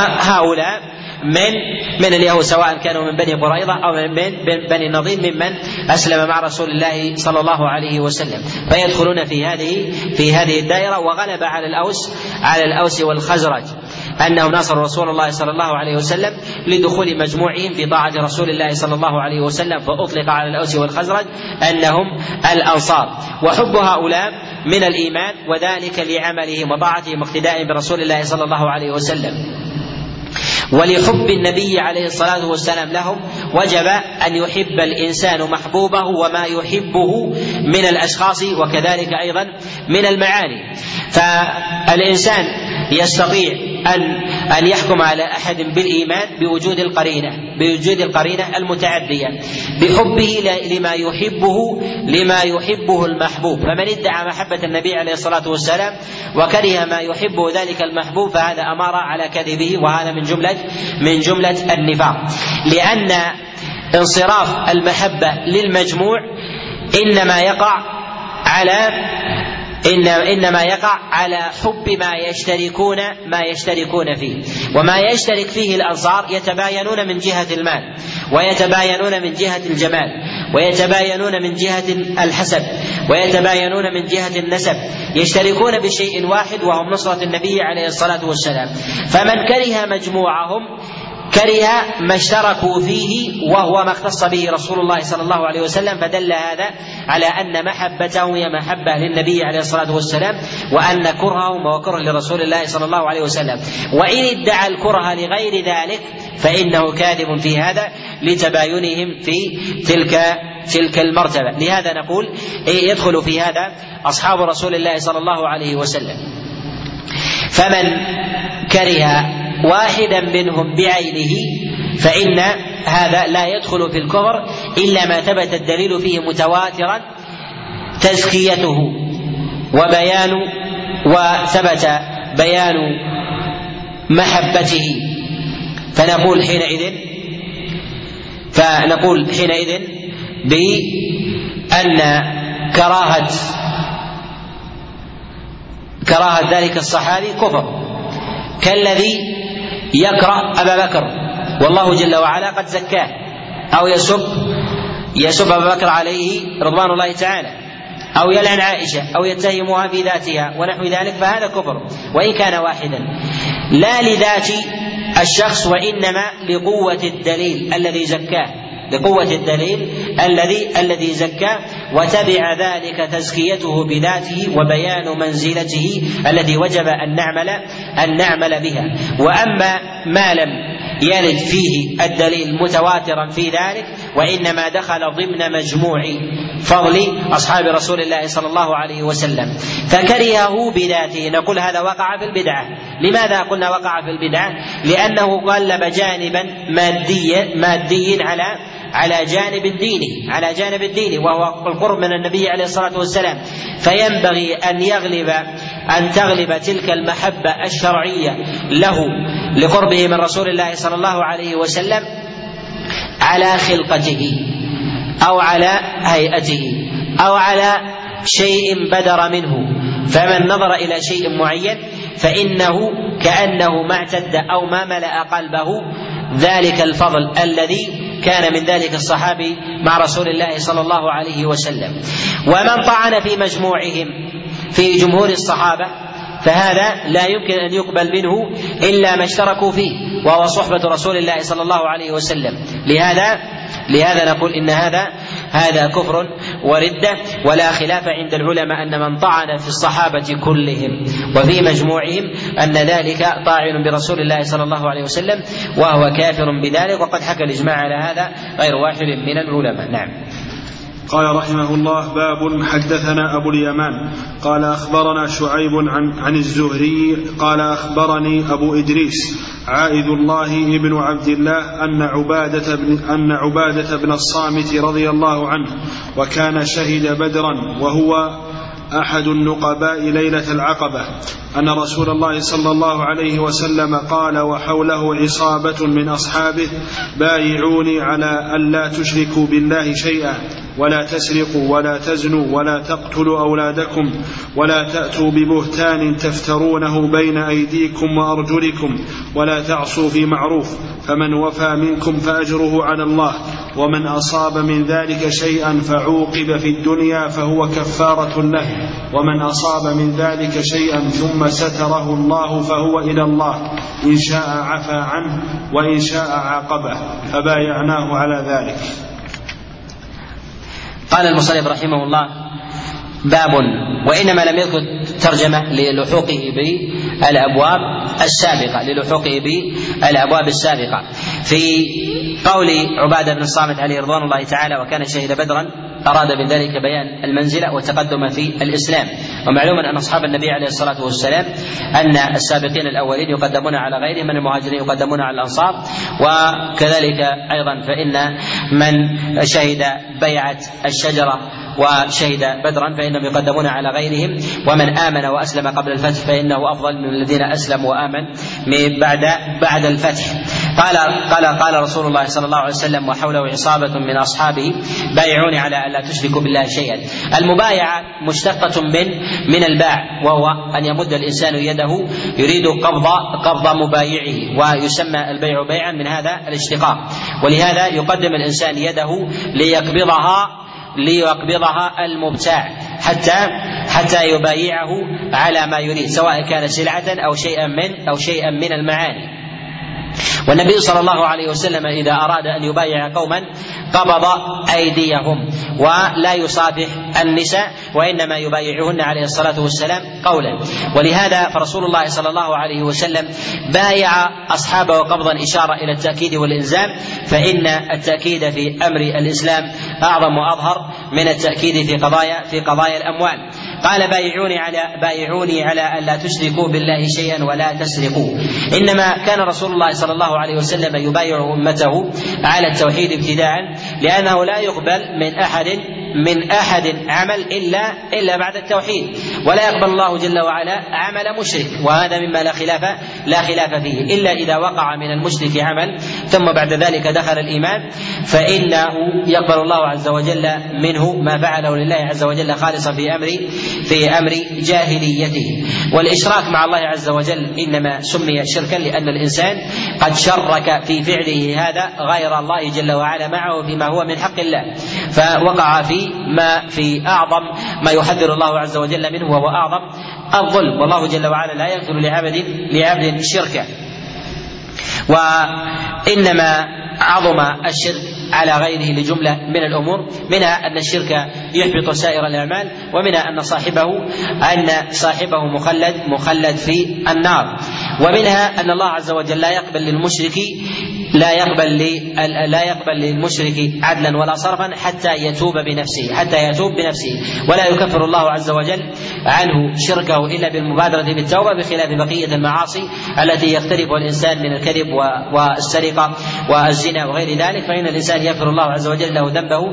وهؤلاء من من اليهود سواء كانوا من بني قريظة أو من بني النضير ممن أسلم مع رسول الله صلى الله عليه وسلم، فيدخلون في هذه في هذه الدائرة. وغلب على الأوس على الأوس والخزرج أنهم ناصروا رسول الله صلى الله عليه وسلم لدخول مجموعهم في طاعة رسول الله صلى الله عليه وسلم، فأطلق على الأوس والخزرج أنهم الأنصار. وحب هؤلاء من الإيمان، وذلك لعملهم وطاعتهم واقتدائهم برسول الله صلى الله عليه وسلم. ولحب النبي عليه الصلاة والسلام لهم وجب أن يحب الإنسان محبوبه وما يحبه من الأشخاص وكذلك أيضا من المعاني. فالإنسان يستطيع أن أن يحكم على أحد بالإيمان بوجود القرينة بوجود القرينة المتعدية بحبه لما يحبه لما يحبه المحبوب. فمن ادعى محبة النبي عليه الصلاة والسلام وكره ما يحبه ذلك المحبوب فهذا أمارة على كذبه، وهذا من جملة من جملة النفاق، لأن انصراف المحبة للمجموع إنما يقع على إن إنما يقع على حب ما يشتركون ما يشتركون فيه. وما يشترك فيه الأنصار يتباينون من جهة المال، ويتباينون من جهة الجمال، ويتباينون من جهة الحسب، ويتباينون من جهة النسب، يشتركون بشيء واحد وهم نصرة النبي عليه الصلاة والسلام. فمن كره مجموعهم كره ما اشتركوا فيه وهو ما اختص به رسول الله صلى الله عليه وسلم، فدل هذا على أن محبته هي محبة للنبي عليه الصلاة والسلام، وأن كرههم هو كره لرسول الله صلى الله عليه وسلم. وإن ادعى الكره لغير ذلك فإنه كاذب في هذا لتباينهم في تلك تلك المرتبة. لهذا نقول يدخل في هذا أصحاب رسول الله صلى الله عليه وسلم. فمن كره واحدا منهم بعينه فإن هذا لا يدخل في الكفر إلا ما ثبت الدليل فيه متواترا تزكيته وبيان وثبت بيان محبته. فنقول حينئذ فنقول حينئذ بأن كراهة كراهة ذلك الصحابي كفر، كالذي يكره أبا بكر والله جل وعلا قد زكاه، أو يسب يسب أبا بكر عليه رضوان الله تعالى، أو يلعن عائشة، أو يتهمها في ذاتها ونحو ذلك، فهذا كفر وإن كان واحدا، لا لذات الشخص وإنما لقوة الدليل الذي زكاه لقوة الدليل الذي الذي زكاه، وتبع ذلك تزكيته بذاته وبيان منزلته التي وجب أن نعمل أن نعمل بها. وأما ما لم يرد فيه الدليل متواترا في ذلك، وإنما دخل ضمن مجموع فضل أصحاب رسول الله صلى الله عليه وسلم، فكرهه بذاته. نقول هذا وقع في البدعة. لماذا قلنا وقع في البدعة؟ لأنه قلب جانبا ماديا مادي على على جانب الديني على جانب الديني وهو القرب من النبي عليه الصلاة والسلام، فينبغي أن يغلب أن تغلب تلك المحبة الشرعية له لقربه من رسول الله صلى الله عليه وسلم على خلقته أو على هيئته أو على شيء بدر منه. فمن نظر إلى شيء معين فإنه كأنه ما اعتد أو ما ملأ قلبه ذلك الفضل الذي كان من ذلك الصحابي مع رسول الله صلى الله عليه وسلم. ومن طعن في مجموعهم في جمهور الصحابة فهذا لا يمكن أن يقبل منه إلا ما اشتركوا فيه وهو صحبة رسول الله صلى الله عليه وسلم. لهذا لهذا نقول إن هذا هذا كفر وردة، ولا خلاف عند العلماء أن من طعن في الصحابة كلهم وفي مجموعهم أن ذلك طاعن برسول الله صلى الله عليه وسلم وهو كافر بذلك، وقد حكى الإجماع على هذا غير واحد من العلماء. نعم. قال رحمه الله: باب حدثنا أبو اليمان قال أخبرنا شعيب عن, عن الزهري قال أخبرني أبو إدريس عائد الله بن عبد الله أن عبادة بن, أن عبادة بن الصامت رضي الله عنه وكان شهد بدرا وهو أحد النقباء ليلة العقبة أن رسول الله صلى الله عليه وسلم قال وحوله عصابة من أصحابه: بايعوني على أن لا تشركوا بالله شيئا ولا تسرقوا ولا تزنوا ولا تقتلوا أولادكم ولا تأتوا ببهتان تفترونه بين أيديكم وأرجلكم ولا تعصوا في معروف، فمن وفى منكم فأجره على الله، ومن أصاب من ذلك شيئا فعوقب في الدنيا فهو كفارة له، ومن أصاب من ذلك شيئا ثم ستره الله فهو إلى الله، إن شاء عفى عنه وإن شاء عاقبه، فبايعناه على ذلك. قال المصنف رحمه الله: باب، وإنما لم يذكر ترجمة للحوقه بالأبواب السابقة للحوقه بالأبواب السابقة في قول عبادة بن الصامت عليه رضوان الله تعالى: وكان شهد بدرا، أراد من ذلك بيان المنزلة والتقدم في الإسلام. ومعلوم أن أصحاب النبي عليه الصلاة والسلام أن السابقين الأولين يقدمون على غيرهم من المهاجرين يقدمون على الأنصار، وكذلك أيضا فإن من شهد بيعة الشجرة وشهد بدرا فإنهم يقدمون على غيرهم، ومن آمن وأسلم قبل الفتح فإنه أفضل من الذين أسلموا وآمن بعد بعد الفتح. قال قال قال رسول الله صلى الله عليه وسلم: وحوله عصابة من أصحابه بايعوني على أن لا تشركوا بالله شيئا. المبايعة مشتقة من من الباع، وهو أن يمد الإنسان يده يريد قبض قبض مبايعه، ويسمى البيع بيعا من هذا الاشتقاق. ولهذا يقدم الإنسان يده ليقبضها ليقبضها المبتاع حتى حتى يبايعه على ما يريد، سواء كان سلعة أو شيئا من أو شيئا من المعاني. والنبي صلى الله عليه وسلم إذا أراد أن يبايع قوما قبض أيديهم ولا يصافح النساء، وإنما يبايعهن عليه الصلاة والسلام قولا. ولهذا فرسول الله صلى الله عليه وسلم بايع أصحابه قبضا إشارة إلى التأكيد والإلزام، فإن التأكيد في أمر الإسلام أعظم وأظهر من التأكيد في قضايا في قضايا الأموال. قال: بايعوني على بايعوني على أن لا تشركوا بالله شيئا ولا تسرقوا. إنما كان رسول الله صلى الله عليه وسلم يبايع أمته على التوحيد ابتداء، لأنه لا يقبل من أحد من أحد عمل إلا إلا بعد التوحيد، ولا يقبل الله جل وعلا عمل مشرك، وهذا مما لا خلاف لا خلاف فيه، إلا إذا وقع من المشرك عمل ثم بعد ذلك دخل الإيمان فإنه يقبل الله عز وجل منه ما فعله لله عز وجل خالصا في أمر في أمر جاهليته. والإشراك مع الله عز وجل إنما سمي شركا لأن الإنسان قد شرك في فعله هذا غير الله جل وعلا معه فيما هو من حق الله، فوقع في ما في أعظم ما يحذر الله عز وجل منه، وهو أعظم الظلم، والله جل وعلا لا يغفر لعبد لعبد شركا. وإنما عظم الشرك على غيره لجملة من الأمور، منها أن الشرك يحبط سائر الأعمال، ومنها أن صاحبه أن صاحبه مخلد مخلد في النار. ومنها أن الله عز وجل لا يقبل للمشرك لا يقبل لا يقبل للمشرك عدلا ولا صرفا حتى يتوب بنفسه حتى يتوب بنفسه ولا يكفر الله عز وجل عنه شركه إلا بالمبادرة بالتوبة، بخلاف بقية المعاصي التي يقترفها الإنسان من الكذب والسرقة والزنا وغير ذلك، فإن الإنسان يغفر الله عز وجل له ذنبه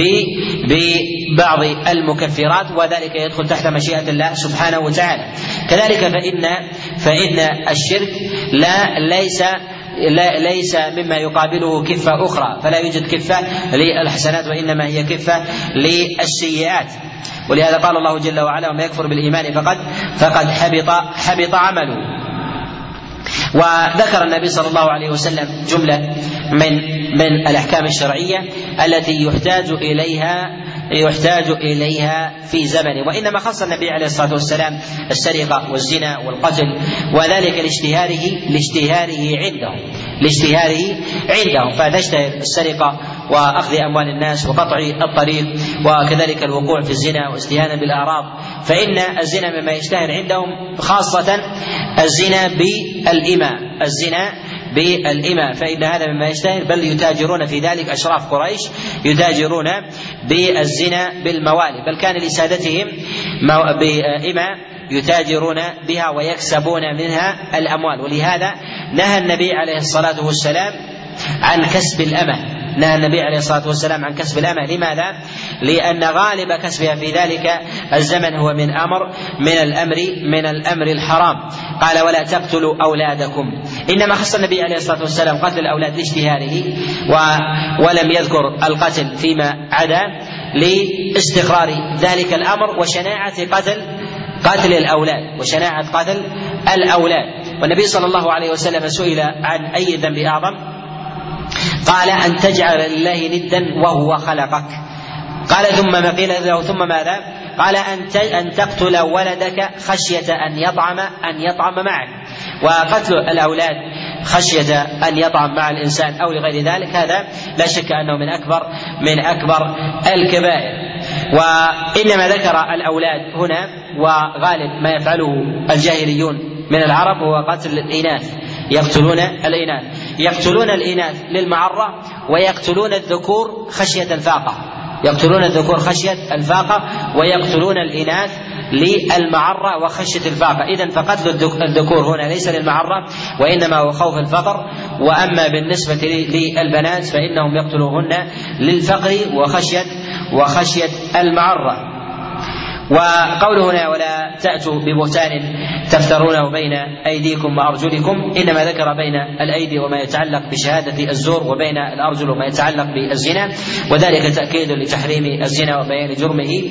ببعض المكفرات، وذلك يدخل تحت مشيئة الله سبحانه وتعالى. كذلك فإن فإن الشرك لا ليس لا ليس مما يقابله كفة أخرى، فلا يوجد كفة للحسنات وإنما هي كفة للسيئات. ولهذا قال الله جل وعلا: ومن يكفر بالإيمان فقد فقد حبط حبط عمله. وذكر النبي صلى الله عليه وسلم جملة من من الأحكام الشرعية التي يحتاج إليها يحتاج إليها في زمنه، وإنما خص النبي عليه الصلاة والسلام السرقة والزنا والقتل، وذلك لاشتهاره لاشتهاره عندهم لاشتهاره عندهم فتشتهر السرقة وأخذ أموال الناس وقطع الطريق، وكذلك الوقوع في الزنا واستهانة بالأعراض، فإن الزنا مما يشتهر عندهم، خاصة الزنا بالإماء الزنا بالإماء فإن هذا مما يشتهر، بل يتاجرون في ذلك أشراف قريش يتاجرون بالزنا بالموالي، بل كان لسادتهم بإماء يتاجرون بها ويكسبون منها الأموال. ولهذا نهى النبي عليه الصلاة والسلام عن كسب الأمة نهى النبي عليه الصلاة والسلام عن كسب الأمة. لماذا؟ لأن غالب كسبها في ذلك الزمن هو من أمر من الأمر من الأمر الحرام. قال: ولا تقتلوا أولادكم. إنما خص النبي عليه الصلاة والسلام قتل الأولاد لاشتهاره، ولم يذكر القتل فيما عدا لاستقرار ذلك الأمر وشناعة قتل قتل الأولاد وشناعة قتل الأولاد. والنبي صلى الله عليه وسلم سئل عن أي ذنب أعظم، قال: أن تجعل لله ندا وهو خلقك. قال: ثم ما قيل له ثم ماذا؟ قال: أن تقتل ولدك خشية أن يطعم أن يطعم معك. وقتل الأولاد خشية أن يطعم مع الإنسان أو لغير ذلك هذا لا شك أنه من أكبر من أكبر الكبائر. وإنما ذكر الأولاد هنا، وغالب ما يفعله الجاهليون من العرب هو قتل الإناث، يقتلون الإناث يقتلون الإناث للمعرة، ويقتلون الذكور خشية الفاقة يقتلون الذكور خشية الفاقة ويقتلون الإناث للمعرة وخشية الفاقة. إذن فقتل الذكور هنا ليس للمعرة وإنما هو خوف الفقر، وأما بالنسبة للبنات فإنهم يقتلوهن للفقر وخشية وخشية المعرة. وقوله هنا: ولا تأتوا ببهتان تفترونه بين أيديكم وأرجلكم، إنما ذكر بين الأيدي وما يتعلق بشهادة الزور، وبين الأرجل وما يتعلق بالزنا، وذلك تأكيد لتحريم الزنا وبيان جرمه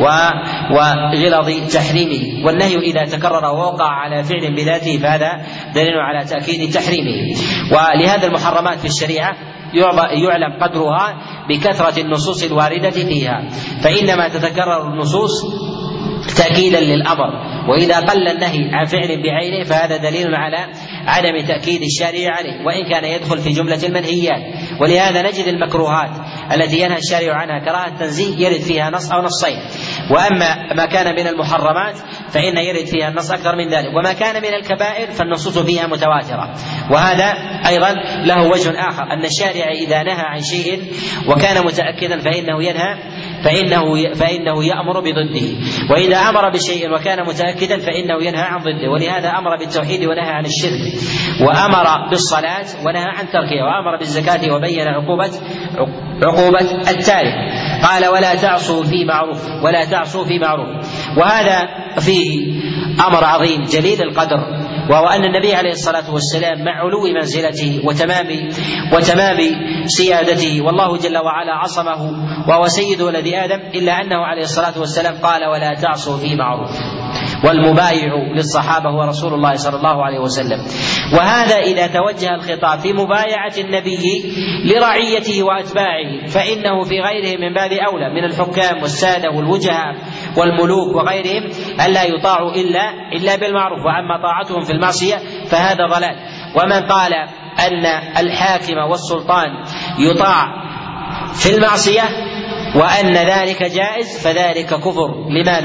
وغلظ تحريمه. والنهي إذا تكرر ووقع على فعل بذاته فهذا دليل على تأكيد تحريمه. ولهذا المحرمات في الشريعة يعلم قدرها بكثرة النصوص الواردة فيها، فإنما تتكرر النصوص تأكيدا للأمر، وإذا قل النهي عن فعل بعينه فهذا دليل على عدم تأكيد الشارع عليه، وإن كان يدخل في جملة المنهيات. ولهذا نجد المكروهات التي ينهى الشارع عنها كراهة تنزيه يرد فيها نص أو نصين، وأما ما كان من المحرمات فإن يرد فيها النص أكثر من ذلك، وما كان من الكبائر فالنصوص فيها متواترة. وهذا أيضا له وجه آخر، أن الشارع إذا نهى عن شيء وكان متأكدا فإنه ينهى فإنه فإنه يأمر بضده، وإذا أمر بشيء وكان متأكدا فإنه ينهى عن ضده. ولهذا أمر بالتوحيد ونهى عن الشرك، وأمر بالصلاة ونهى عن تركها، وأمر بالزكاة وبين عقوبة عقوبة التارك. قال: ولا تعصوا في معروف ولا تعصوا في معروف. وهذا فيه أمر عظيم جليل القدر، وهو أن النبي عليه الصلاة والسلام مع علو منزلته وتمام وتمام سيادته، والله جل وعلا عصمه وهو سيد ولد آدم، إلا أنه عليه الصلاة والسلام قال: ولا تعصوا في معروف. والمبايع للصحابة هو رسول الله صلى الله عليه وسلم. وهذا إذا توجه الخطاب في مبايعة النبي لرعيته وأتباعه، فإنه في غيره من باب أولى من الحكام والسادة والوجهاء والملوك وغيرهم ألا يطاعوا إلا إلا بالمعروف، وأما طاعتهم في المعصية فهذا ضلال. ومن قال أن الحاكم والسلطان يطاع في المعصية وأن ذلك جائز فذلك كفر. لماذا؟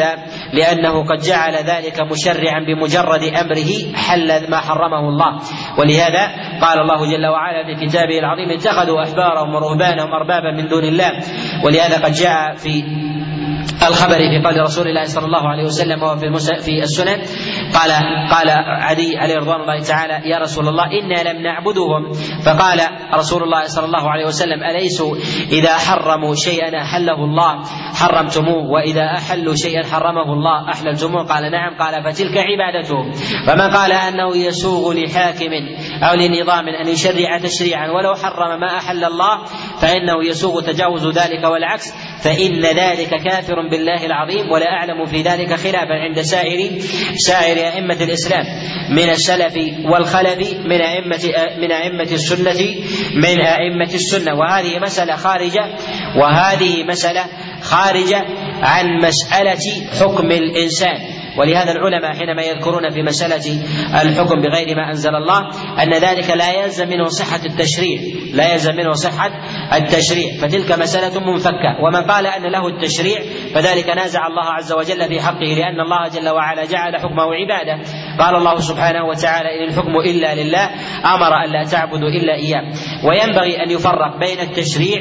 لأنه قد جعل ذلك مشرعا بمجرد أمره حل ما حرمه الله. ولهذا قال الله جل وعلا في كتابه العظيم: اتخذوا أحبارهم ورهبانهم أربابا من دون الله. ولهذا قد جاء في الخبر في قول رسول الله صلى الله عليه وسلم وفي في السنن قال قال عدي عليه رضوان الله تعالى: يا رسول الله إنا لم نعبدهم. فقال رسول الله صلى الله عليه وسلم: أليسوا إذا حرموا شيئا أحله الله حرمتموه وإذا أحلوا شيئا حرمه الله أحللتموه؟ قال: نعم. قال: فتلك عبادتهم. فمن قال أنه يسوغ لحاكم أو لنظام أن يشرع تشريعا ولو حرم ما أحل الله فإنه يسوغ تجاوز ذلك والعكس، فإن ذلك كافر بالله العظيم، ولا أعلم في ذلك خلافا عند سائر سائر أئمة الإسلام من السلف والخلف من أئمة من أئمة السنة من أئمة السنة. وهذه مسألة خارجة وهذه مسألة خارجة عن مسألة حكم الإنسان. ولهذا العلماء حينما يذكرون في مسألة الحكم بغير ما أنزل الله أن ذلك لا يلزم منه صحة التشريع لا يلزم منه صحة التشريع فتلك مسألة منفكة. ومن قال أن له التشريع فذلك نازع الله عز وجل في حقه، لأن الله جل وعلا جعل حكمه عبادة. قال الله سبحانه وتعالى: إن الحكم إلا لله أمر أن لا تعبدوا إلا إياه. وينبغي أن يفرق بين التشريع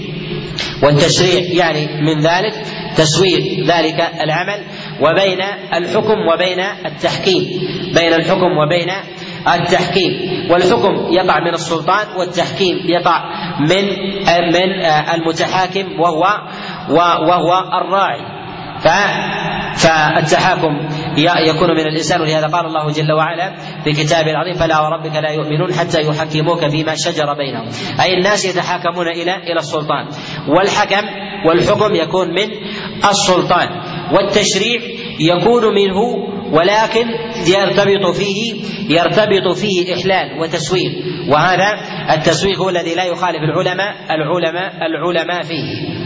والتشريع يعني من ذلك تسوير ذلك العمل وبين الحكم وبين التحكيم بين الحكم وبين التحكيم. والحكم يقع من السلطان والتحكيم يقع من من المتحاكم وهو وهو الراعي. فالتحاكم يكون من الإنسان. ولهذا قال الله جل وعلا في كتابه العظيم: فلا وربك لا يؤمنون حتى يحكموك فيما شجر بينهم. أي الناس يتحاكمون إلى إلى السلطان، والحكم والحكم يكون من السلطان، والتشريع يكون منه ولكن يرتبط فيه يرتبط فيه إحلال وتسويغ. وهذا التسويغ هو الذي لا يخالف العلماء العلماء العلماء فيه.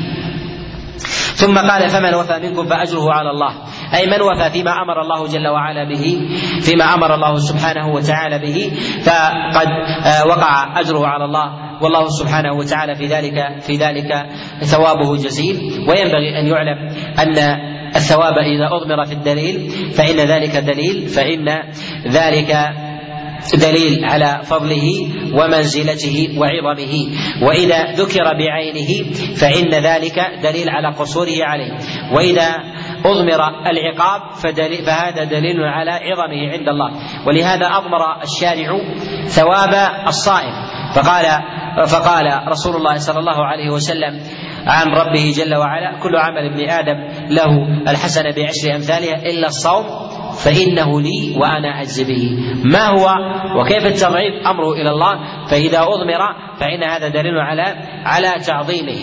ثم قال: فمن وفى منكم فأجره على الله، أي من وفى فيما أمر الله جل وعلا به فيما أمر الله سبحانه وتعالى به فقد وقع أجره على الله، والله سبحانه وتعالى في ذلك في ذلك ثوابه جزيل. وينبغي أن يعلم أن الثواب إذا أضمر في الدليل فإن ذلك دليل فإن ذلك دليل على فضله ومنزلته وعظمه، وإذا ذكر بعينه فإن ذلك دليل على قصوره عليه، وإذا أضمر العقاب فدليل فهذا دليل على عظمه عند الله. ولهذا أضمر الشارع ثواب الصائم، فقال فقال رسول الله صلى الله عليه وسلم عن ربه جل وعلا: كل عمل ابن آدم له الحسنة بعشر أمثالها إلا الصوم فإنه لي وأنا أجزي به. ما هو وكيف التضعيف؟ أمره إلى الله، فإذا أضمر فإن هذا دليل على على تعظيمه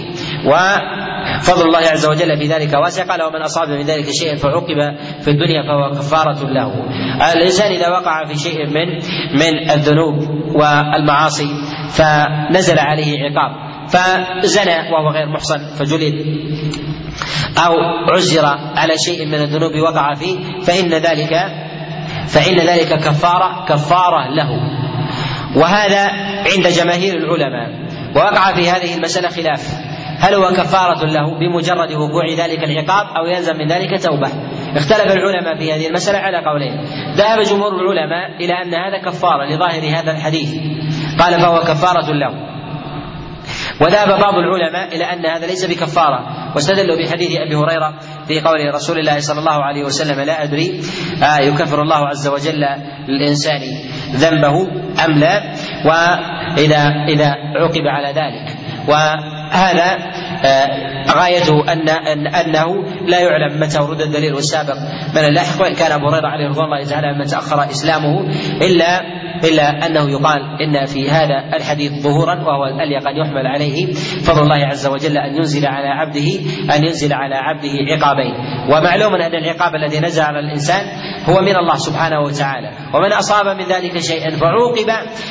وفضل الله عز وجل في ذلك واسع. قال: ومن أصاب من ذلك شيئا فعوقب في الدنيا فهو كفارة له. الإنسان إذا وقع في شيء من من الذنوب والمعاصي فنزل عليه عقاب، فزنى وهو غير محصن فجلد، أو عزر على شيء من الذنوب وقع فيه، فإن ذلك فإن ذلك كفارة كفارة له. وهذا عند جماهير العلماء. ووقع في هذه المسألة خلاف: هل هو كفارة له بمجرد وقوع ذلك العقاب أو يلزم من ذلك توبة؟ اختلف العلماء في هذه المسألة على قولين. ذهب جمهور العلماء إلى أن هذا كفارة لظاهر هذا الحديث، قال: فهو كفارة له. وذهب بعض العلماء إلى أن هذا ليس بكفارة، واستدلوا بحديث أبي هريرة في قول رسول الله صلى الله عليه وسلم: لا أدري آه يكفر الله عز وجل للإنسان ذنبه أم لا، وإذا إذا عوقب على ذلك. وهذا آه غايته أن, أن أنه لا يعلم متى ورد الدليل والسابق من اللاحق. وإن كان أبو هريرة عليه رضوان الله تعالى من تأخر إسلامه إلا إلا أنه يقال إن في هذا الحديث ظهورا، وهو الأليق أن يحمل عليه فضل الله عز وجل أن ينزل على عبده أن ينزل على عبده عقابين. ومعلوم أن العقاب الذي نزل على الإنسان هو من الله سبحانه وتعالى، ومن أصاب من ذلك شيئا فعوقب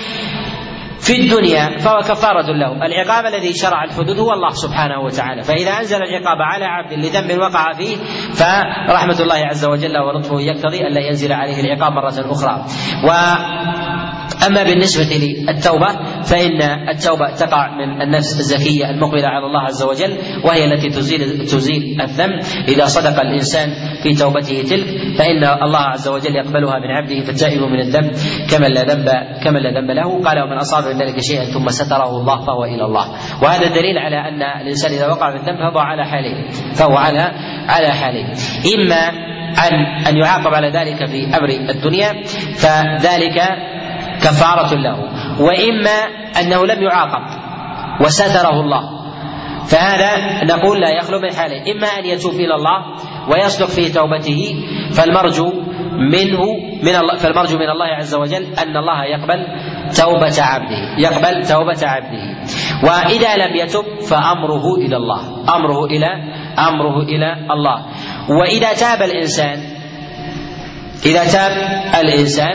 في الدنيا فهو كفارة له. العقاب الذي شرع الحدود هو الله سبحانه وتعالى، فإذا أنزل العقاب على عبد لذنب وقع فيه فرحمة الله عز وجل ولطفه يقتضي أن لا ينزل عليه العقاب مرة أخرى. و أما بالنسبة للتوبة فإن التوبة تقع من النفس الزكية المقبلة على الله عز وجل، وهي التي تزيل, تزيل الذنب. إذا صدق الإنسان في توبته تلك فإن الله عز وجل يقبلها من عبده، فالتائب من الذنب كمن لا ذنب كمن لا ذنب له. قال: ومن أصاب من ذلك شيئا ثم ستره الله فهو إلى الله. وهذا دليل على أن الإنسان إذا وقع في الذنب فهو على حالين فهو على على حالين إما أن أن يعاقب على ذلك في أمر الدنيا فذلك كفارة له، وإما أنه لم يعاقب وستره الله، فهذا نقول لا يخلو من حالين: إما أن يتوب إلى الله ويصدق في توبته فالمرجو منه من الله فالمرجو من الله عز وجل أن الله يقبل توبة عبده يقبل توبة عبده وإذا لم يتب فأمره إلى الله أمره إلى أمره إلى الله. وإذا تاب الإنسان إذا تاب الإنسان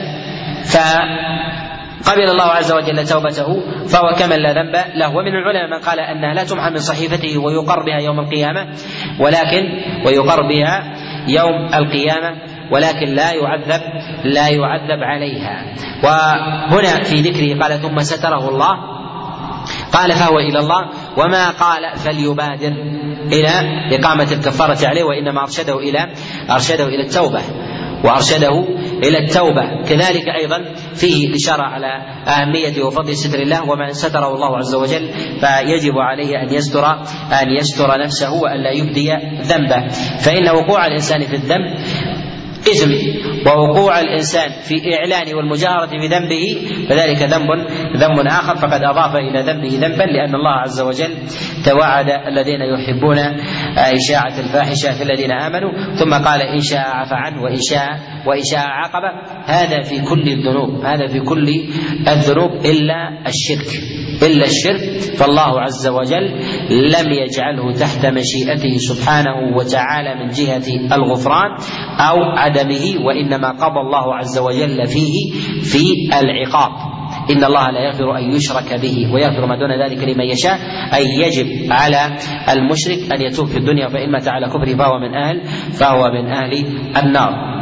فقبل الله عز وجل توبته فهو كمن لا ذنب له. ومن العلماء من قال أنها لا تمحى من صحيفته ويقر بها يوم القيامة ولكن ويقر بها يوم القيامة ولكن لا يعذب لا يعذب عليها. وهنا في ذكره قال: ثم ستره الله، قال فهو إلى الله، وما قال فليبادر إلى إقامة الكفارة عليه، وإنما أرشده إلى أرشده إلى التوبة وأرشده إلى التوبة. كذلك أيضا فيه إشارة على أهمية وفضل ستر الله، ومن ستره الله عز وجل فيجب عليه أن يستر أن يستر نفسه وأن لا يبدي ذنبه، فإن وقوع الإنسان في الذنب إثم، ووقوع الإنسان في إعلان والمجاهرة بذنبه فذلك ذنب ذنب آخر، فقد أضاف إلى ذنبه ذنبا، لأن الله عز وجل توعد الذين يحبون إشاعة الفاحشة في الذين آمنوا، ثم قال: إن شاء عفى عنه وإن شاء وإن شاء عاقبه. هذا في كل الذنوب هذا في كل الذنوب إلا الشرك إلا الشرك فالله عز وجل لم يجعله تحت مشيئته سبحانه وتعالى من جهة الغفران أو عدمه، وإنما قضى الله عز وجل فيه في العقاب. إن الله لا يغفر أن يشرك به ويغفر ما دون ذلك لمن يشاء، أي يجب على المشرك أن يتوب في الدنيا، فإن مات على كفره فهو من أهل فهو من أهل النار.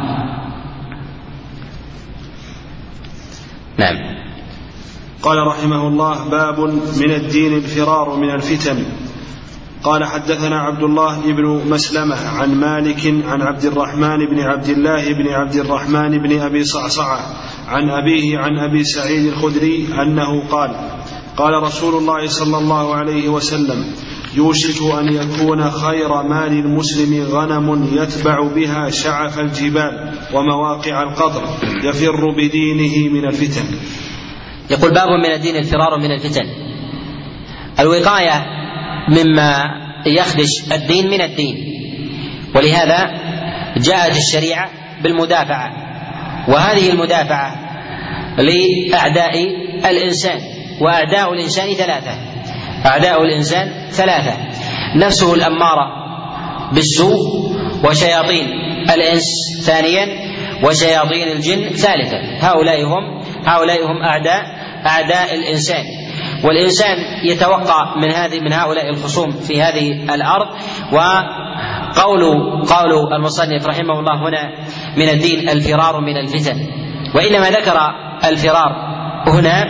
نعم. قال رحمه الله: باب من الدين الفرار من الفتن. قال: حدثنا عبد الله بن مسلمة عن مالك عن عبد الرحمن بن عبد الله بن عبد الرحمن بن أبي صعصعة عن أبيه عن أبي سعيد الخدري أنه قال: قال رسول الله صلى الله عليه وسلم: يوشك أن يكون خير مال المسلم غنم يتبع بها شعف الجبال ومواقع القطر يفر بدينه من الفتن. يقول: باب من الدين الفرار من الفتن. الوقاية مما يخدش الدين من الدين، ولهذا جاءت الشريعة بالمدافعة، وهذه المدافعة لأعداء الإنسان، وأعداء الإنسان ثلاثة أعداء الإنسان ثلاثة نفسه الأمارة بالسوء، وشياطين الإنس ثانيا، وشياطين الجن ثالثا. هؤلاء هم هؤلاء هم أعداء أعداء الإنسان. والإنسان يتوقع من هذه من هؤلاء الخصوم في هذه الأرض. وقول قول المصنف رحمه الله هنا: من الدين الفرار من الفتن، وإنما ذكر الفرار هنا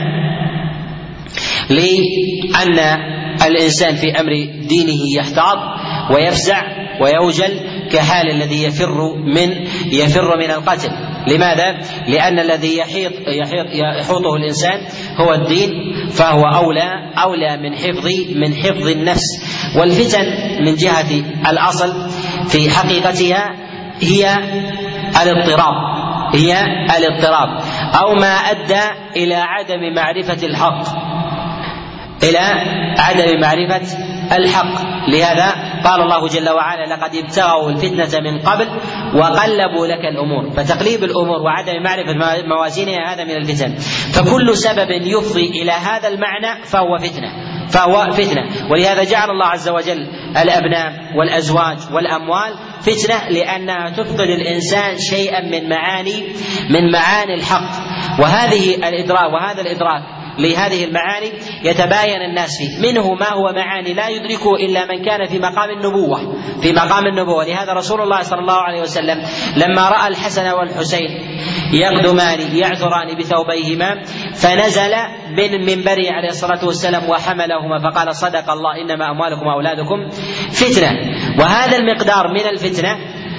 لأن الإنسان في أمر دينه يحتاط ويفزع ويوجل كحال الذي يفر من يفر من القتل. لماذا؟ لأن الذي يحيط يحيط يحوطه الإنسان هو الدين، فهو أولى أولى من حفظ من حفظ النفس. والفتن من جهة الأصل في حقيقتها هي الاضطراب هي الاضطراب أو ما أدى إلى عدم معرفة الحق إلى عدم معرفة الحق. لهذا قال الله جل وعلا: لقد ابتغوا الفتنة من قبل وقلبوا لك الأمور. فتقليب الأمور وعدم معرفة موازينها هذا من الفتن. فكل سبب يفضي إلى هذا المعنى فهو فتنة فهو فتنة ولهذا جعل الله عز وجل الأبناء والأزواج والأموال فتنة، لأنها تفقد الإنسان شيئا من معاني من معاني الحق. وهذه الإدراك وهذا الإدراك لهذه المعاني يتباين الناس فيه، منه ما هو معاني لا يدركه إلا من كان في مقام النبوة في مقام النبوة لهذا رسول الله صلى الله عليه وسلم لما رأى الحسن والحسين يقدمان يعثران بثوبيهما، فنزل من المنبر عليه الصلاة والسلام وحملهما فقال صدق الله إنما أموالكم وأولادكم فتنة. وهذا المقدار من الفتنة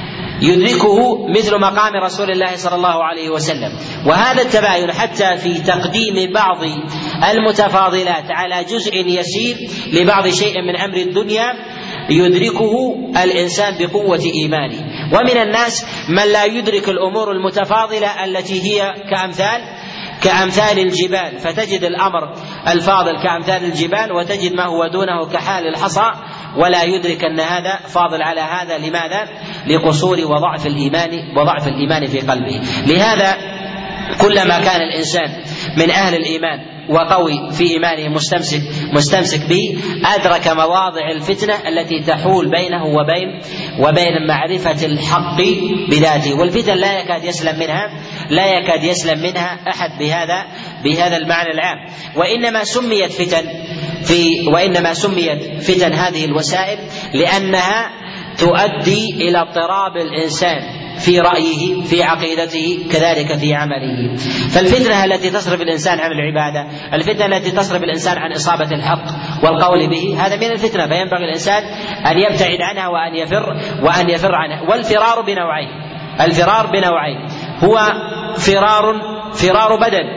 يدركه مثل مقام رسول الله صلى الله عليه وسلم. وهذا التباين حتى في تقديم بعض المتفاضلات على جزء يسير لبعض شيء من أمر الدنيا يدركه الإنسان بقوة إيمانه. ومن الناس من لا يدرك الأمور المتفاضلة التي هي كأمثال كأمثال الجبال، فتجد الأمر الفاضل كأمثال الجبال وتجد ما هو دونه كحال الحصى، ولا يدرك أن هذا فاضل على هذا. لماذا؟ لقصور وضعف الإيمان وضعف الإيمان في قلبه. لهذا كلما كان الإنسان من أهل الإيمان وقوي في إيمانه مستمسك مستمسك به أدرك مواضع الفتنة التي تحول بينه وبين وبين معرفة الحق بذاته. والفتن لا يكاد يسلم منها لا يكاد يسلم منها أحد بهذا بهذا المعنى العام. وإنما سميت فتن في وإنما سميت فتن هذه الوسائل لأنها تؤدي إلى اضطراب الإنسان في رأيه في عقيدته كذلك في عمله. فالفتنة التي تصرف الإنسان عن العبادة، الفتنة التي تصرف الإنسان عن إصابة الحق والقول به، هذا من الفتنة، فينبغي الإنسان أن يبتعد عنها وأن يفر وأن يفر عنها. والفرار بنوعين، الفرار بنوعين، هو فرار فرار بدن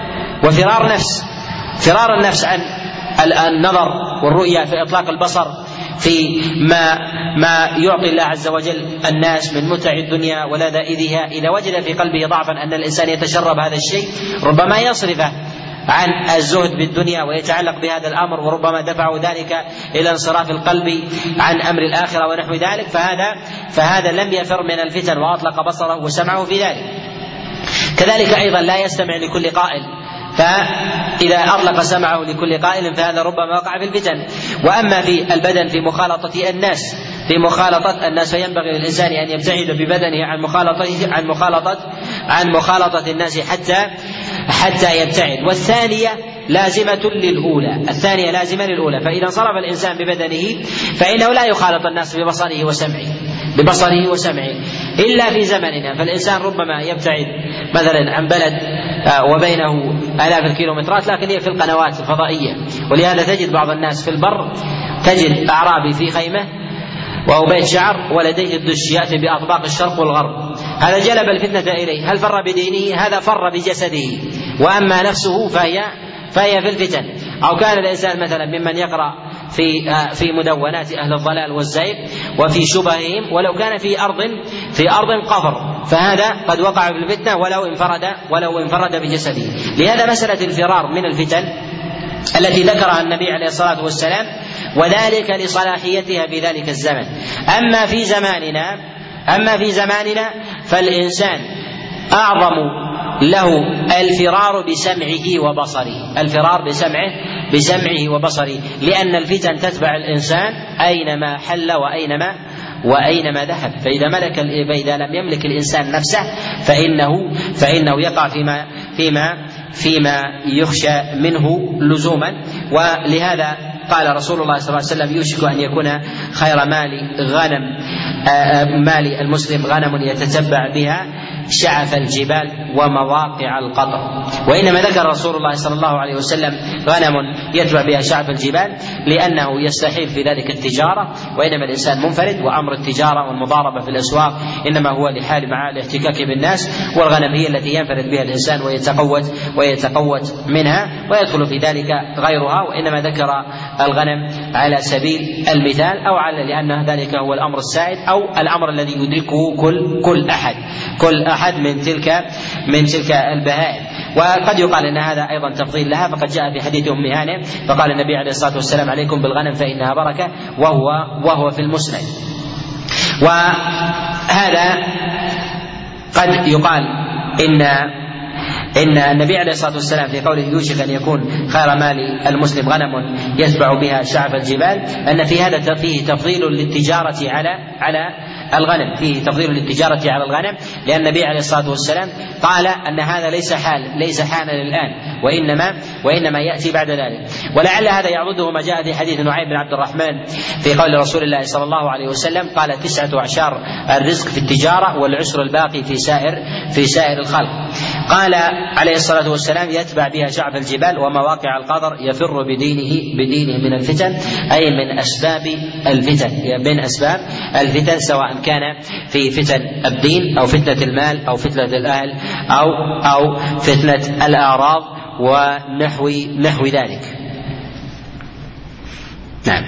وفرار نفس. فرار النفس عن النظر والرؤية في إطلاق البصر في ما ما يعطي الله عز وجل الناس من متع الدنيا ولذائذها. إذا وجد في قلبه ضعفا أن الإنسان يتشرب هذا الشيء ربما يصرفه عن الزهد بالدنيا ويتعلق بهذا الأمر، وربما دفعه ذلك إلى انصراف القلب عن أمر الآخرة ونحو ذلك. فهذا فهذا لم يفر من الفتن وأطلق بصره وسمعه في ذلك. كذلك أيضا لا يستمع لكل قائل، فإذا أطلق سمعه لكل قائل فهذا ربما وقع في الفتن. وأما في البدن في مخالطة الناس في مخالطة الناس فينبغي للإنسان أن يبتعد ببدنه عن مخالطة عن مخالطة عن مخالطة الناس حتى حتى يبتعد. والثانية لازمة للأولى، الثانية لازمة للأولى. فإذا انصرف الإنسان ببدنه فإنه لا يخالط الناس ببصره وسمعه ببصره وسمعه إلا في زمننا. فالإنسان ربما يبتعد مثلا عن بلد وبينه آلاف الكيلومترات لكن هي في القنوات الفضائية، ولهذا تجد بعض الناس في البر، تجد أعرابي في خيمة وهو بيت شعر ولديه الدش يأتي بأطباق الشرق والغرب، هذا جلب الفتنة إليه. هل فر بدينه؟ هذا فر بجسده، وأما نفسه فهي فهي في الفتن. أو كان الإنسان مثلا ممن يقرأ في في مدونات أهل الضلال والزيغ وفي شبههم، ولو كان في أرض في أرض قفر فهذا قد وقع في الفتنة ولو انفرد ولو انفرد بجسده. لهذا مسألة الفرار من الفتن التي ذكرها النبي عليه الصلاة والسلام، وذلك لصلاحيتها في ذلك الزمن. أما في زماننا أما في زماننا فالإنسان أعظم له الفرار بسمعه وبصره، الفرار بسمعه بسمعه وبصره، لأن الفتن تتبع الإنسان أينما حل وأينما وأينما ذهب. فإذا ملك فإذا لم يملك الإنسان نفسه فإنه فإنه يقع فيما فيما فيما يخشى منه لزوما. ولهذا قال رسول الله صلى الله عليه وسلم: يوشك أن يكون خير مال غنم مال المسلم غنم يتتبع بها شعف الجبال ومواقع القطر. وإنما ذكر رسول الله صلى الله عليه وسلم غنم يتبع بها شعف الجبال لأنه يستحيل في ذلك التجارة، وإنما الإنسان منفرد، وأمر التجارة والمضاربة في الأسواق إنما هو لحال مع الاحتكاك بالناس، والغنم هي التي ينفرد بها الإنسان ويتقوت ويتقوت منها ويدخل في ذلك غيرها. وإنما ذكر الغنم على سبيل المثال أو على لأن ذلك هو الأمر السائد أو الأمر الذي يدركه كل كل أحد كل أحد من تلك من تلك البهائم. وقد يقال أن هذا أيضا تفضيل لها، فقد جاء في حديث أم هانئ فقال النبي عليه الصلاة والسلام: عليكم بالغنم فإنها بركة، وهو وهو في المسند. وهذا قد يقال إن إن النبي عليه الصلاة والسلام في قوله يوشك أن يكون خير مال المسلم غنم يتبع بها شعف الجبال، أن في هذا فيه تفضيل للتجارة على على الغنم، فيه تفضيل للتجارة على الغنم، لأن النبي عليه الصلاة والسلام قال أن هذا ليس حال ليس حالا الآن، وإنما وإنما يأتي بعد ذلك. ولعل هذا يعضده ما جاء في حديث نعيم بن عبد الرحمن في قول رسول الله صلى الله عليه وسلم قال تسعة أعشار الرزق في التجارة والعشر الباقي في سائر في سائر الخلق. قال عليه الصلاة والسلام يتبع بها شعب الجبال ومواقع القدر يفر بدينه بدينه من الفتن، أي من أسباب الفتن، من أسباب الفتن سواء كان في فتن الدين أو فتنة المال أو فتنة الأهل أو أو فتنة الأعراض ونحو نحو ذلك. نعم.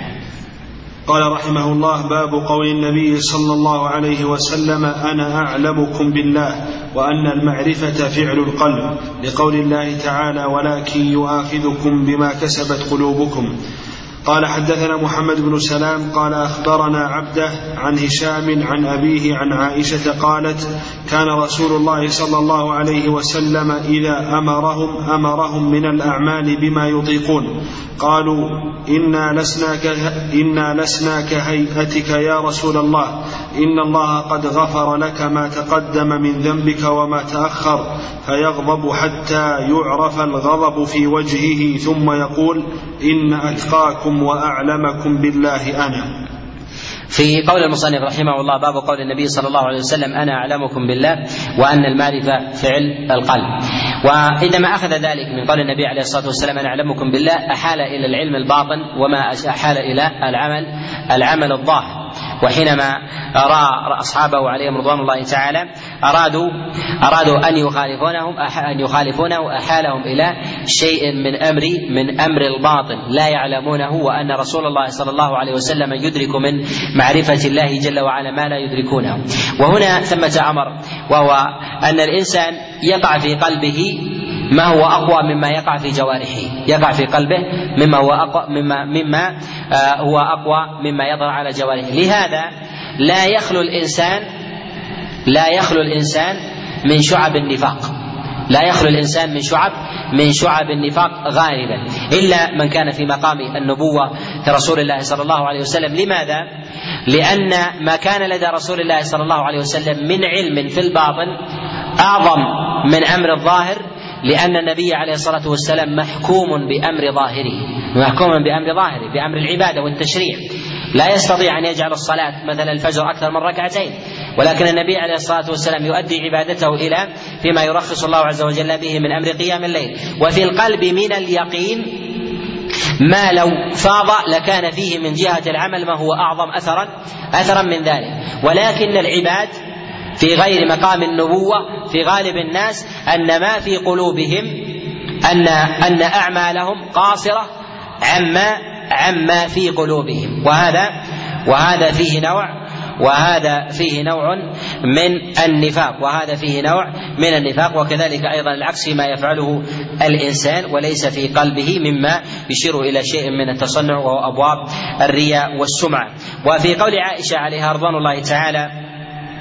قال رحمه الله: باب قول النبي صلى الله عليه وسلم: أنا أعلمكم بالله، وأن المعرفة فعل القلب، لقول الله تعالى: ولكن يؤاخذكم بما كسبت قلوبكم. قال حدثنا محمد بن سلام قال أخبرنا عبده عن هشام عن أبيه عن عائشة قالت: كان رسول الله صلى الله عليه وسلم إذا أمرهم أمرهم من الأعمال بما يطيقون. قالوا: إنا لسنا, إنا لسنا كهيئتك يا رسول الله، إن الله قد غفر لك ما تقدم من ذنبك وما تأخر، فيغضب حتى يعرف الغضب في وجهه ثم يقول: إن أتقاكم وأعلمكم بالله أنا. في قول المصنف رحمه الله: باب قول النبي صلى الله عليه وسلم: أنا أعلمكم بالله، وأن المعرفة فعل القلب. وإنما أخذ ذلك من قول النبي عليه الصلاة والسلام: أنا أعلمكم بالله، أحال إلى العلم الباطن وما أحال إلى العمل العمل الظاهر. وحينما رأى أصحابه عليهم رضوان الله تعالى أرادوا أرادوا أن يخالفونهم أن يخالفونه أحالهم إلى شيء من أمر من أمر الباطن لا يعلمونه، وأن رسول الله صلى الله عليه وسلم يدرك من معرفة الله جل وعلا ما لا يدركونه. وهنا ثمة أمر، وهو أن الإنسان يقع في قلبه ما هو أقوى مما يقع في جوارحه، يقع في قلبه مما هو أقوى مما مما آه هو أقوى مما يظهر على جوارحه. لهذا لا يخلو الإنسان لا يخلو الإنسان من شعب النفاق، لا يخلو الإنسان من شعب من شعب النفاق غالبا، إلا من كان في مقام النبوة كرسول الله صلى الله عليه وسلم. لماذا؟ لأن ما كان لدى رسول الله صلى الله عليه وسلم من علم في الباطن أعظم من أمر الظاهر، لأن النبي عليه الصلاة والسلام محكوم بأمر ظاهره، محكوم بأمر ظاهره بأمر العبادة والتشريع. لا يستطيع أن يجعل الصلاة مثلا الفجر أكثر من ركعتين، ولكن النبي عليه الصلاة والسلام يؤدي عبادته إلى فيما يرخص الله عز وجل به من أمر قيام الليل. وفي القلب من اليقين ما لو فاض لكان فيه من جهة العمل ما هو أعظم أثرا أثرا من ذلك. ولكن العباد في غير مقام النبوة في غالب الناس أن ما في قلوبهم أن أن أعمالهم قاصرة عما عما في قلوبهم، وهذا وهذا فيه نوع وهذا فيه نوع من النفاق وهذا فيه نوع من النفاق وكذلك أيضا العكس ما يفعله الإنسان وليس في قلبه مما يشير إلى شيء من التصنع وهو أبواب الرياء والسمعة. وفي قول عائشة عليها رضوان الله تعالى: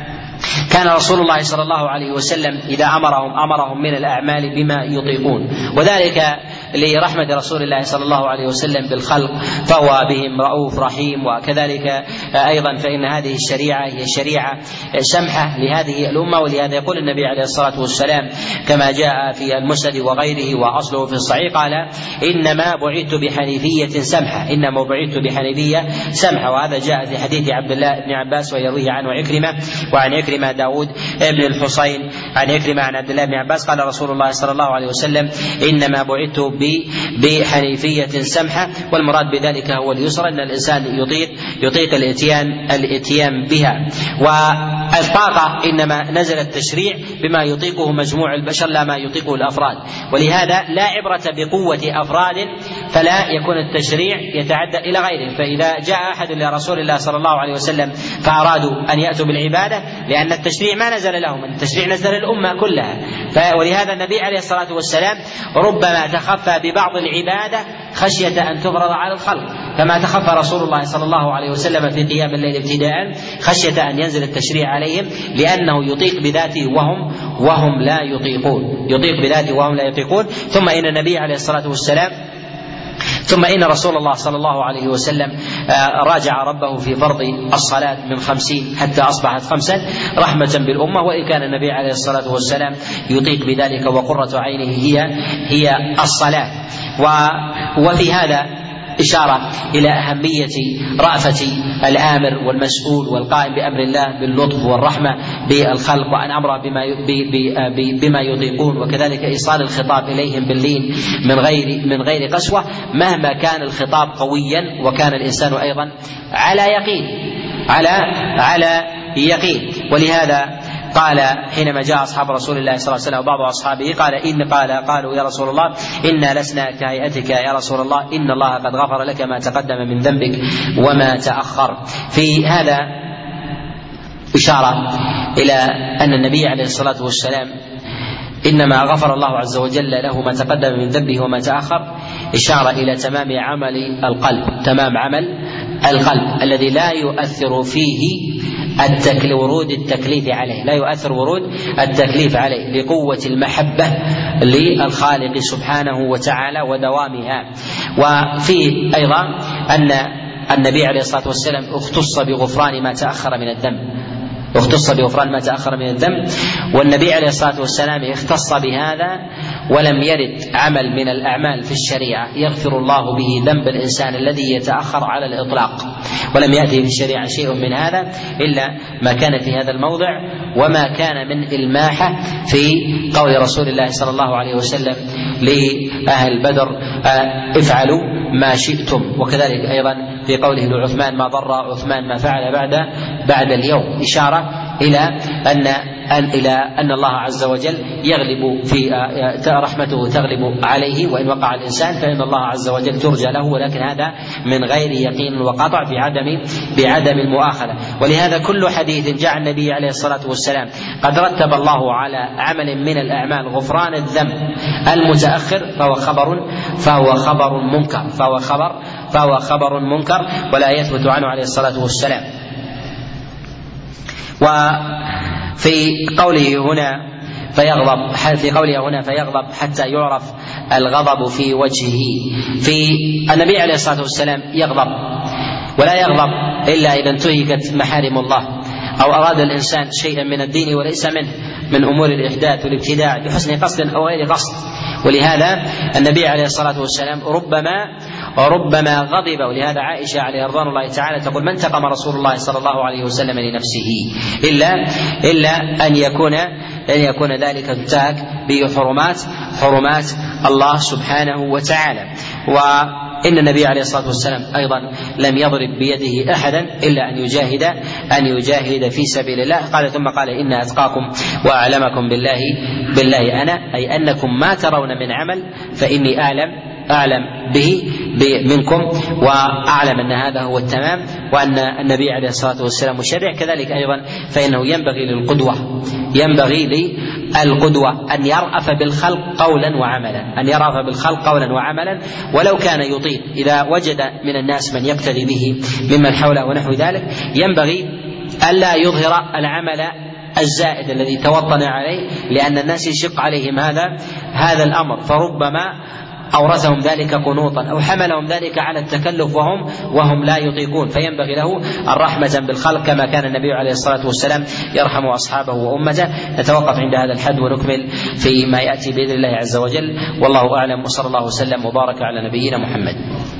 كان رسول الله صلى الله عليه وسلم إذا أمرهم أمرهم من الأعمال بما يطيقون، وذلك لرحمة رسول الله صلى الله عليه وسلم بالخلق، فهو بهم رؤوف رحيم. وكذلك أيضا فإن هذه الشريعة هي شريعة سمحة لهذه الأمة، ولهذا يقول النبي عليه الصلاة والسلام كما جاء في المسند وغيره وأصله في الصحيح قال: إنما بعثت بحنيفية سمحة، إنما بعثت بحنيفية سمحة. وهذا جاء في حديث عبد الله بن عباس ويرويه عنه عكرمة وعن عكرمة داود ابن الحصين عن عكرمة عن عبد الله بن عباس قال رسول الله صلى الله عليه وسلم: إنما بعثت بحنيفية سمحة. والمراد بذلك هو اليسر، أن الإنسان يطيق يطيق الاتيان الاتيان بها. والطاقة إنما نزل التشريع بما يطيقه مجموع البشر لا ما يطيقه الأفراد، ولهذا لا عبرة بقوة أفراد فلا يكون التشريع يتعدى إلى غيره. فإذا جاء أحد إلى رسول الله صلى الله عليه وسلم فأرادوا أن يأتوا بالعبادة، لأن التشريع ما نزل لهم، التشريع نزل الأمة كلها. ولهذا النبي عليه الصلاة والسلام ربما تخفى ببعض العبادة خشية أن تفرض على الخلق، كما تخفى رسول الله صلى الله عليه وسلم في قيام الليل ابتداء خشية أن ينزل التشريع عليهم، لأنه يطيق بذاته وهم وهم لا يطيقون، يطيق بذاته وهم لا يطيقون. ثم إن النبي عليه الصلاة والسلام ثم إن رسول الله صلى الله عليه وسلم راجع ربه في فرض الصلاة من خمسين حتى أصبحت خمسا رحمة بالأمة، وإن كان النبي عليه الصلاة والسلام يطيق بذلك وقرة عينه هي هي الصلاة. وفي هذا إشارة إلى أهمية رأفة الآمر والمسؤول والقائم بأمر الله باللطف والرحمة بالخلق، وأن أمر بما بما يطيقون، وكذلك إيصال الخطاب إليهم باللين من غير من غير قسوة مهما كان الخطاب قويا، وكان الإنسان أيضا على يقين على على يقين. ولهذا قال حينما جاء أصحاب رسول الله صلى الله عليه وسلم وبعض أصحابه قال إن قال قالوا يا رسول الله إنا لسنا كهيئتك يا رسول الله، إن الله قد غفر لك ما تقدم من ذنبك وما تأخر. في هذا إشارة إلى أن النبي عليه الصلاة والسلام إنما غفر الله عز وجل له ما تقدم من ذنبه وما تأخر، إشارة إلى تمام عمل القلب، تمام عمل القلب الذي لا يؤثر فيه التكليف ورود التكليف عليه، لا يؤثر ورود التكليف عليه لقوة المحبة للخالق سبحانه وتعالى ودوامها. وفيه أيضا أن النبي عليه الصلاة والسلام اختص بغفران ما تأخر من الذنب، اختص بغفران ما تأخر من الذنب، والنبي عليه الصلاة والسلام اختص بهذا ولم يرد عمل من الأعمال في الشريعة يغفر الله به ذنب الإنسان الذي يتأخر على الإطلاق، ولم يأتي في الشريعة شيء من هذا إلا ما كان في هذا الموضع وما كان من إلماحه في قول رسول الله صلى الله عليه وسلم لأهل بدر افعلوا ما شئتم، وكذلك أيضا في قوله لعثمان ما ضر عثمان ما فعل بعد بعد اليوم، إشارة إلى أن أن إلى أن الله عز وجل يغلب في رحمته تغلب عليه، وإن وقع الإنسان فإن الله عز وجل ترجى له، ولكن هذا من غير يقين وقطع بعدم بعدم المؤاخذة. ولهذا كل حديث جاء النبي عليه الصلاة والسلام قد رتب الله على عمل من الأعمال غفران الذنب المتأخر فهو خبر فهو خبر منكر فهو خبر فهو خبر منكر ولا يثبت عنه عليه الصلاة والسلام. وفي قوله هنا فيغضب في قوله هنا فيغضب حتى يعرف الغضب في وجهه، في النبي عليه الصلاة والسلام يغضب ولا يغضب إلا إذا انتهكت محارم الله أو أراد الإنسان شيئا من الدين وليس منه من أمور الإحداث والابتداع بحسن قصد أو غير قصد. ولهذا النبي عليه الصلاة والسلام ربما وربما غضب، ولهذا عائشة عليه رضوان الله تعالى تقول ما انتقم رسول الله صلى الله عليه وسلم لنفسه إلا إلا أن يكون أن يكون ذلك انتهك بحرمات حرمات الله سبحانه وتعالى. وإن النبي عليه الصلاة والسلام أيضا لم يضرب بيده أحدا إلا أن يجاهد أن يجاهد في سبيل الله. قال ثم قال إن أتقاكم وأعلمكم بالله بالله أنا، أي أنكم ما ترون من عمل فإني أعلم أعلم به منكم وأعلم أن هذا هو التمام، وأن النبي عليه الصلاة والسلام مشرع. كذلك أيضا فإنه ينبغي للقدوة ينبغي للقدوة أن يرأف بالخلق قولا وعملا أن يرأف بالخلق قولا وعملا ولو كان يطيق، إذا وجد من الناس من يقتدي به ممن حوله ونحو ذلك ينبغي ألا يظهر العمل الزائد الذي توطن عليه، لأن الناس يشق عليهم هذا هذا الأمر، فربما أورثهم ذلك قنوطا أو حملهم ذلك على التكلف وهم وهم لا يطيقون، فينبغي له الرحمة بالخلق كما كان النبي عليه الصلاة والسلام يرحم أصحابه وأمته. نتوقف عند هذا الحد ونكمل فيما يأتي بإذن الله عز وجل، والله أعلم، وصلى الله وسلم وبارك على نبينا محمد.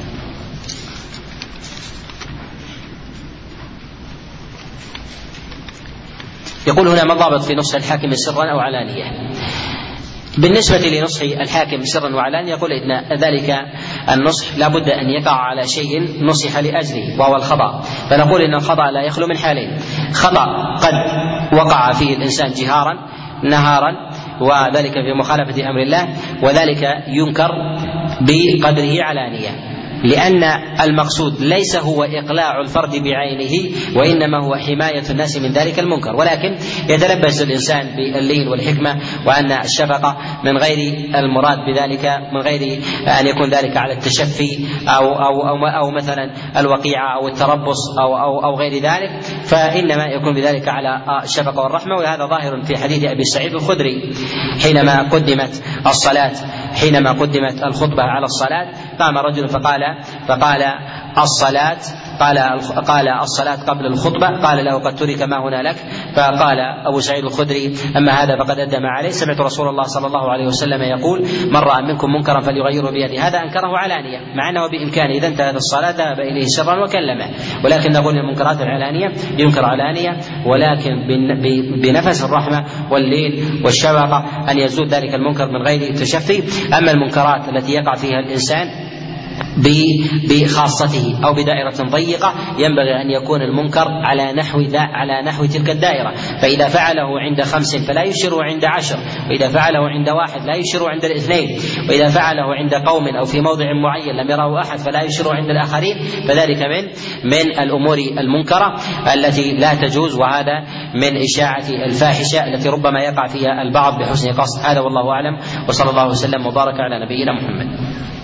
يقول هنا ما الضابط في نصح الحاكم سرا أو علانية؟ بالنسبة لنصح الحاكم سرا وعلانية يقول إن ذلك النصح لا بد أن يقع على شيء نصح لأجله وهو الخطأ، فنقول إن الخطأ لا يخلو من حالين: خطأ قد وقع فيه الإنسان جهارا نهارا وذلك في مخالفة أمر الله، وذلك ينكر بقدره علانية، لأن المقصود ليس هو إقلاع الفرد بعينه وإنما هو حماية الناس من ذلك المنكر، ولكن يتلبس الإنسان باللين والحكمة وأن الشفقة من غير المراد بذلك من غير أن يكون ذلك على التشفي أو أو أو, أو مثلا الوقيعة أو التربص أو أو, أو غير ذلك، فإنما يكون بذلك على الشفقة والرحمة. وهذا ظاهر في حديث أبي سعيد الخدري حينما قدمت الصلاة حينما قدمت الخطبة على الصلاة قام رجل فقال فقال الصلاة قال قال الصلاة قبل الخطبة، قال له قد ترك ما هنا لك. فقال أبو سعيد الخدري أما هذا فقد أدى ما عليه، سمعت رسول الله صلى الله عليه وسلم يقول من رأى منكم منكرا فليغيره بيده. هذا أنكره علانية مع أنه بإمكانه إذا انتهت الصلاة ذهب إليه سرا وكلمه، ولكن نقول المنكرات العلانية ينكر علانية، ولكن بنفس الرحمة والليل والشفقة أن يزول ذلك المنكر من غير تشفي. أما المنكرات التي يقع فيها الإنسان بخاصته أو بدائرة ضيقة ينبغي أن يكون المنكر على نحو ذا على نحو تلك الدائرة، فإذا فعله عند خمس فلا يشره عند عشر، وإذا فعله عند واحد لا يشره عند الاثنين، وإذا فعله عند قوم أو في موضع معين لم يره أحد فلا يشره عند الآخرين، فذلك من من الأمور المنكرة التي لا تجوز، وهذا من إشاعة الفاحشة التي ربما يقع فيها البعض بحسن قصد. هذا والله أعلم، وصلى الله وسلم وبارك على نبينا محمد.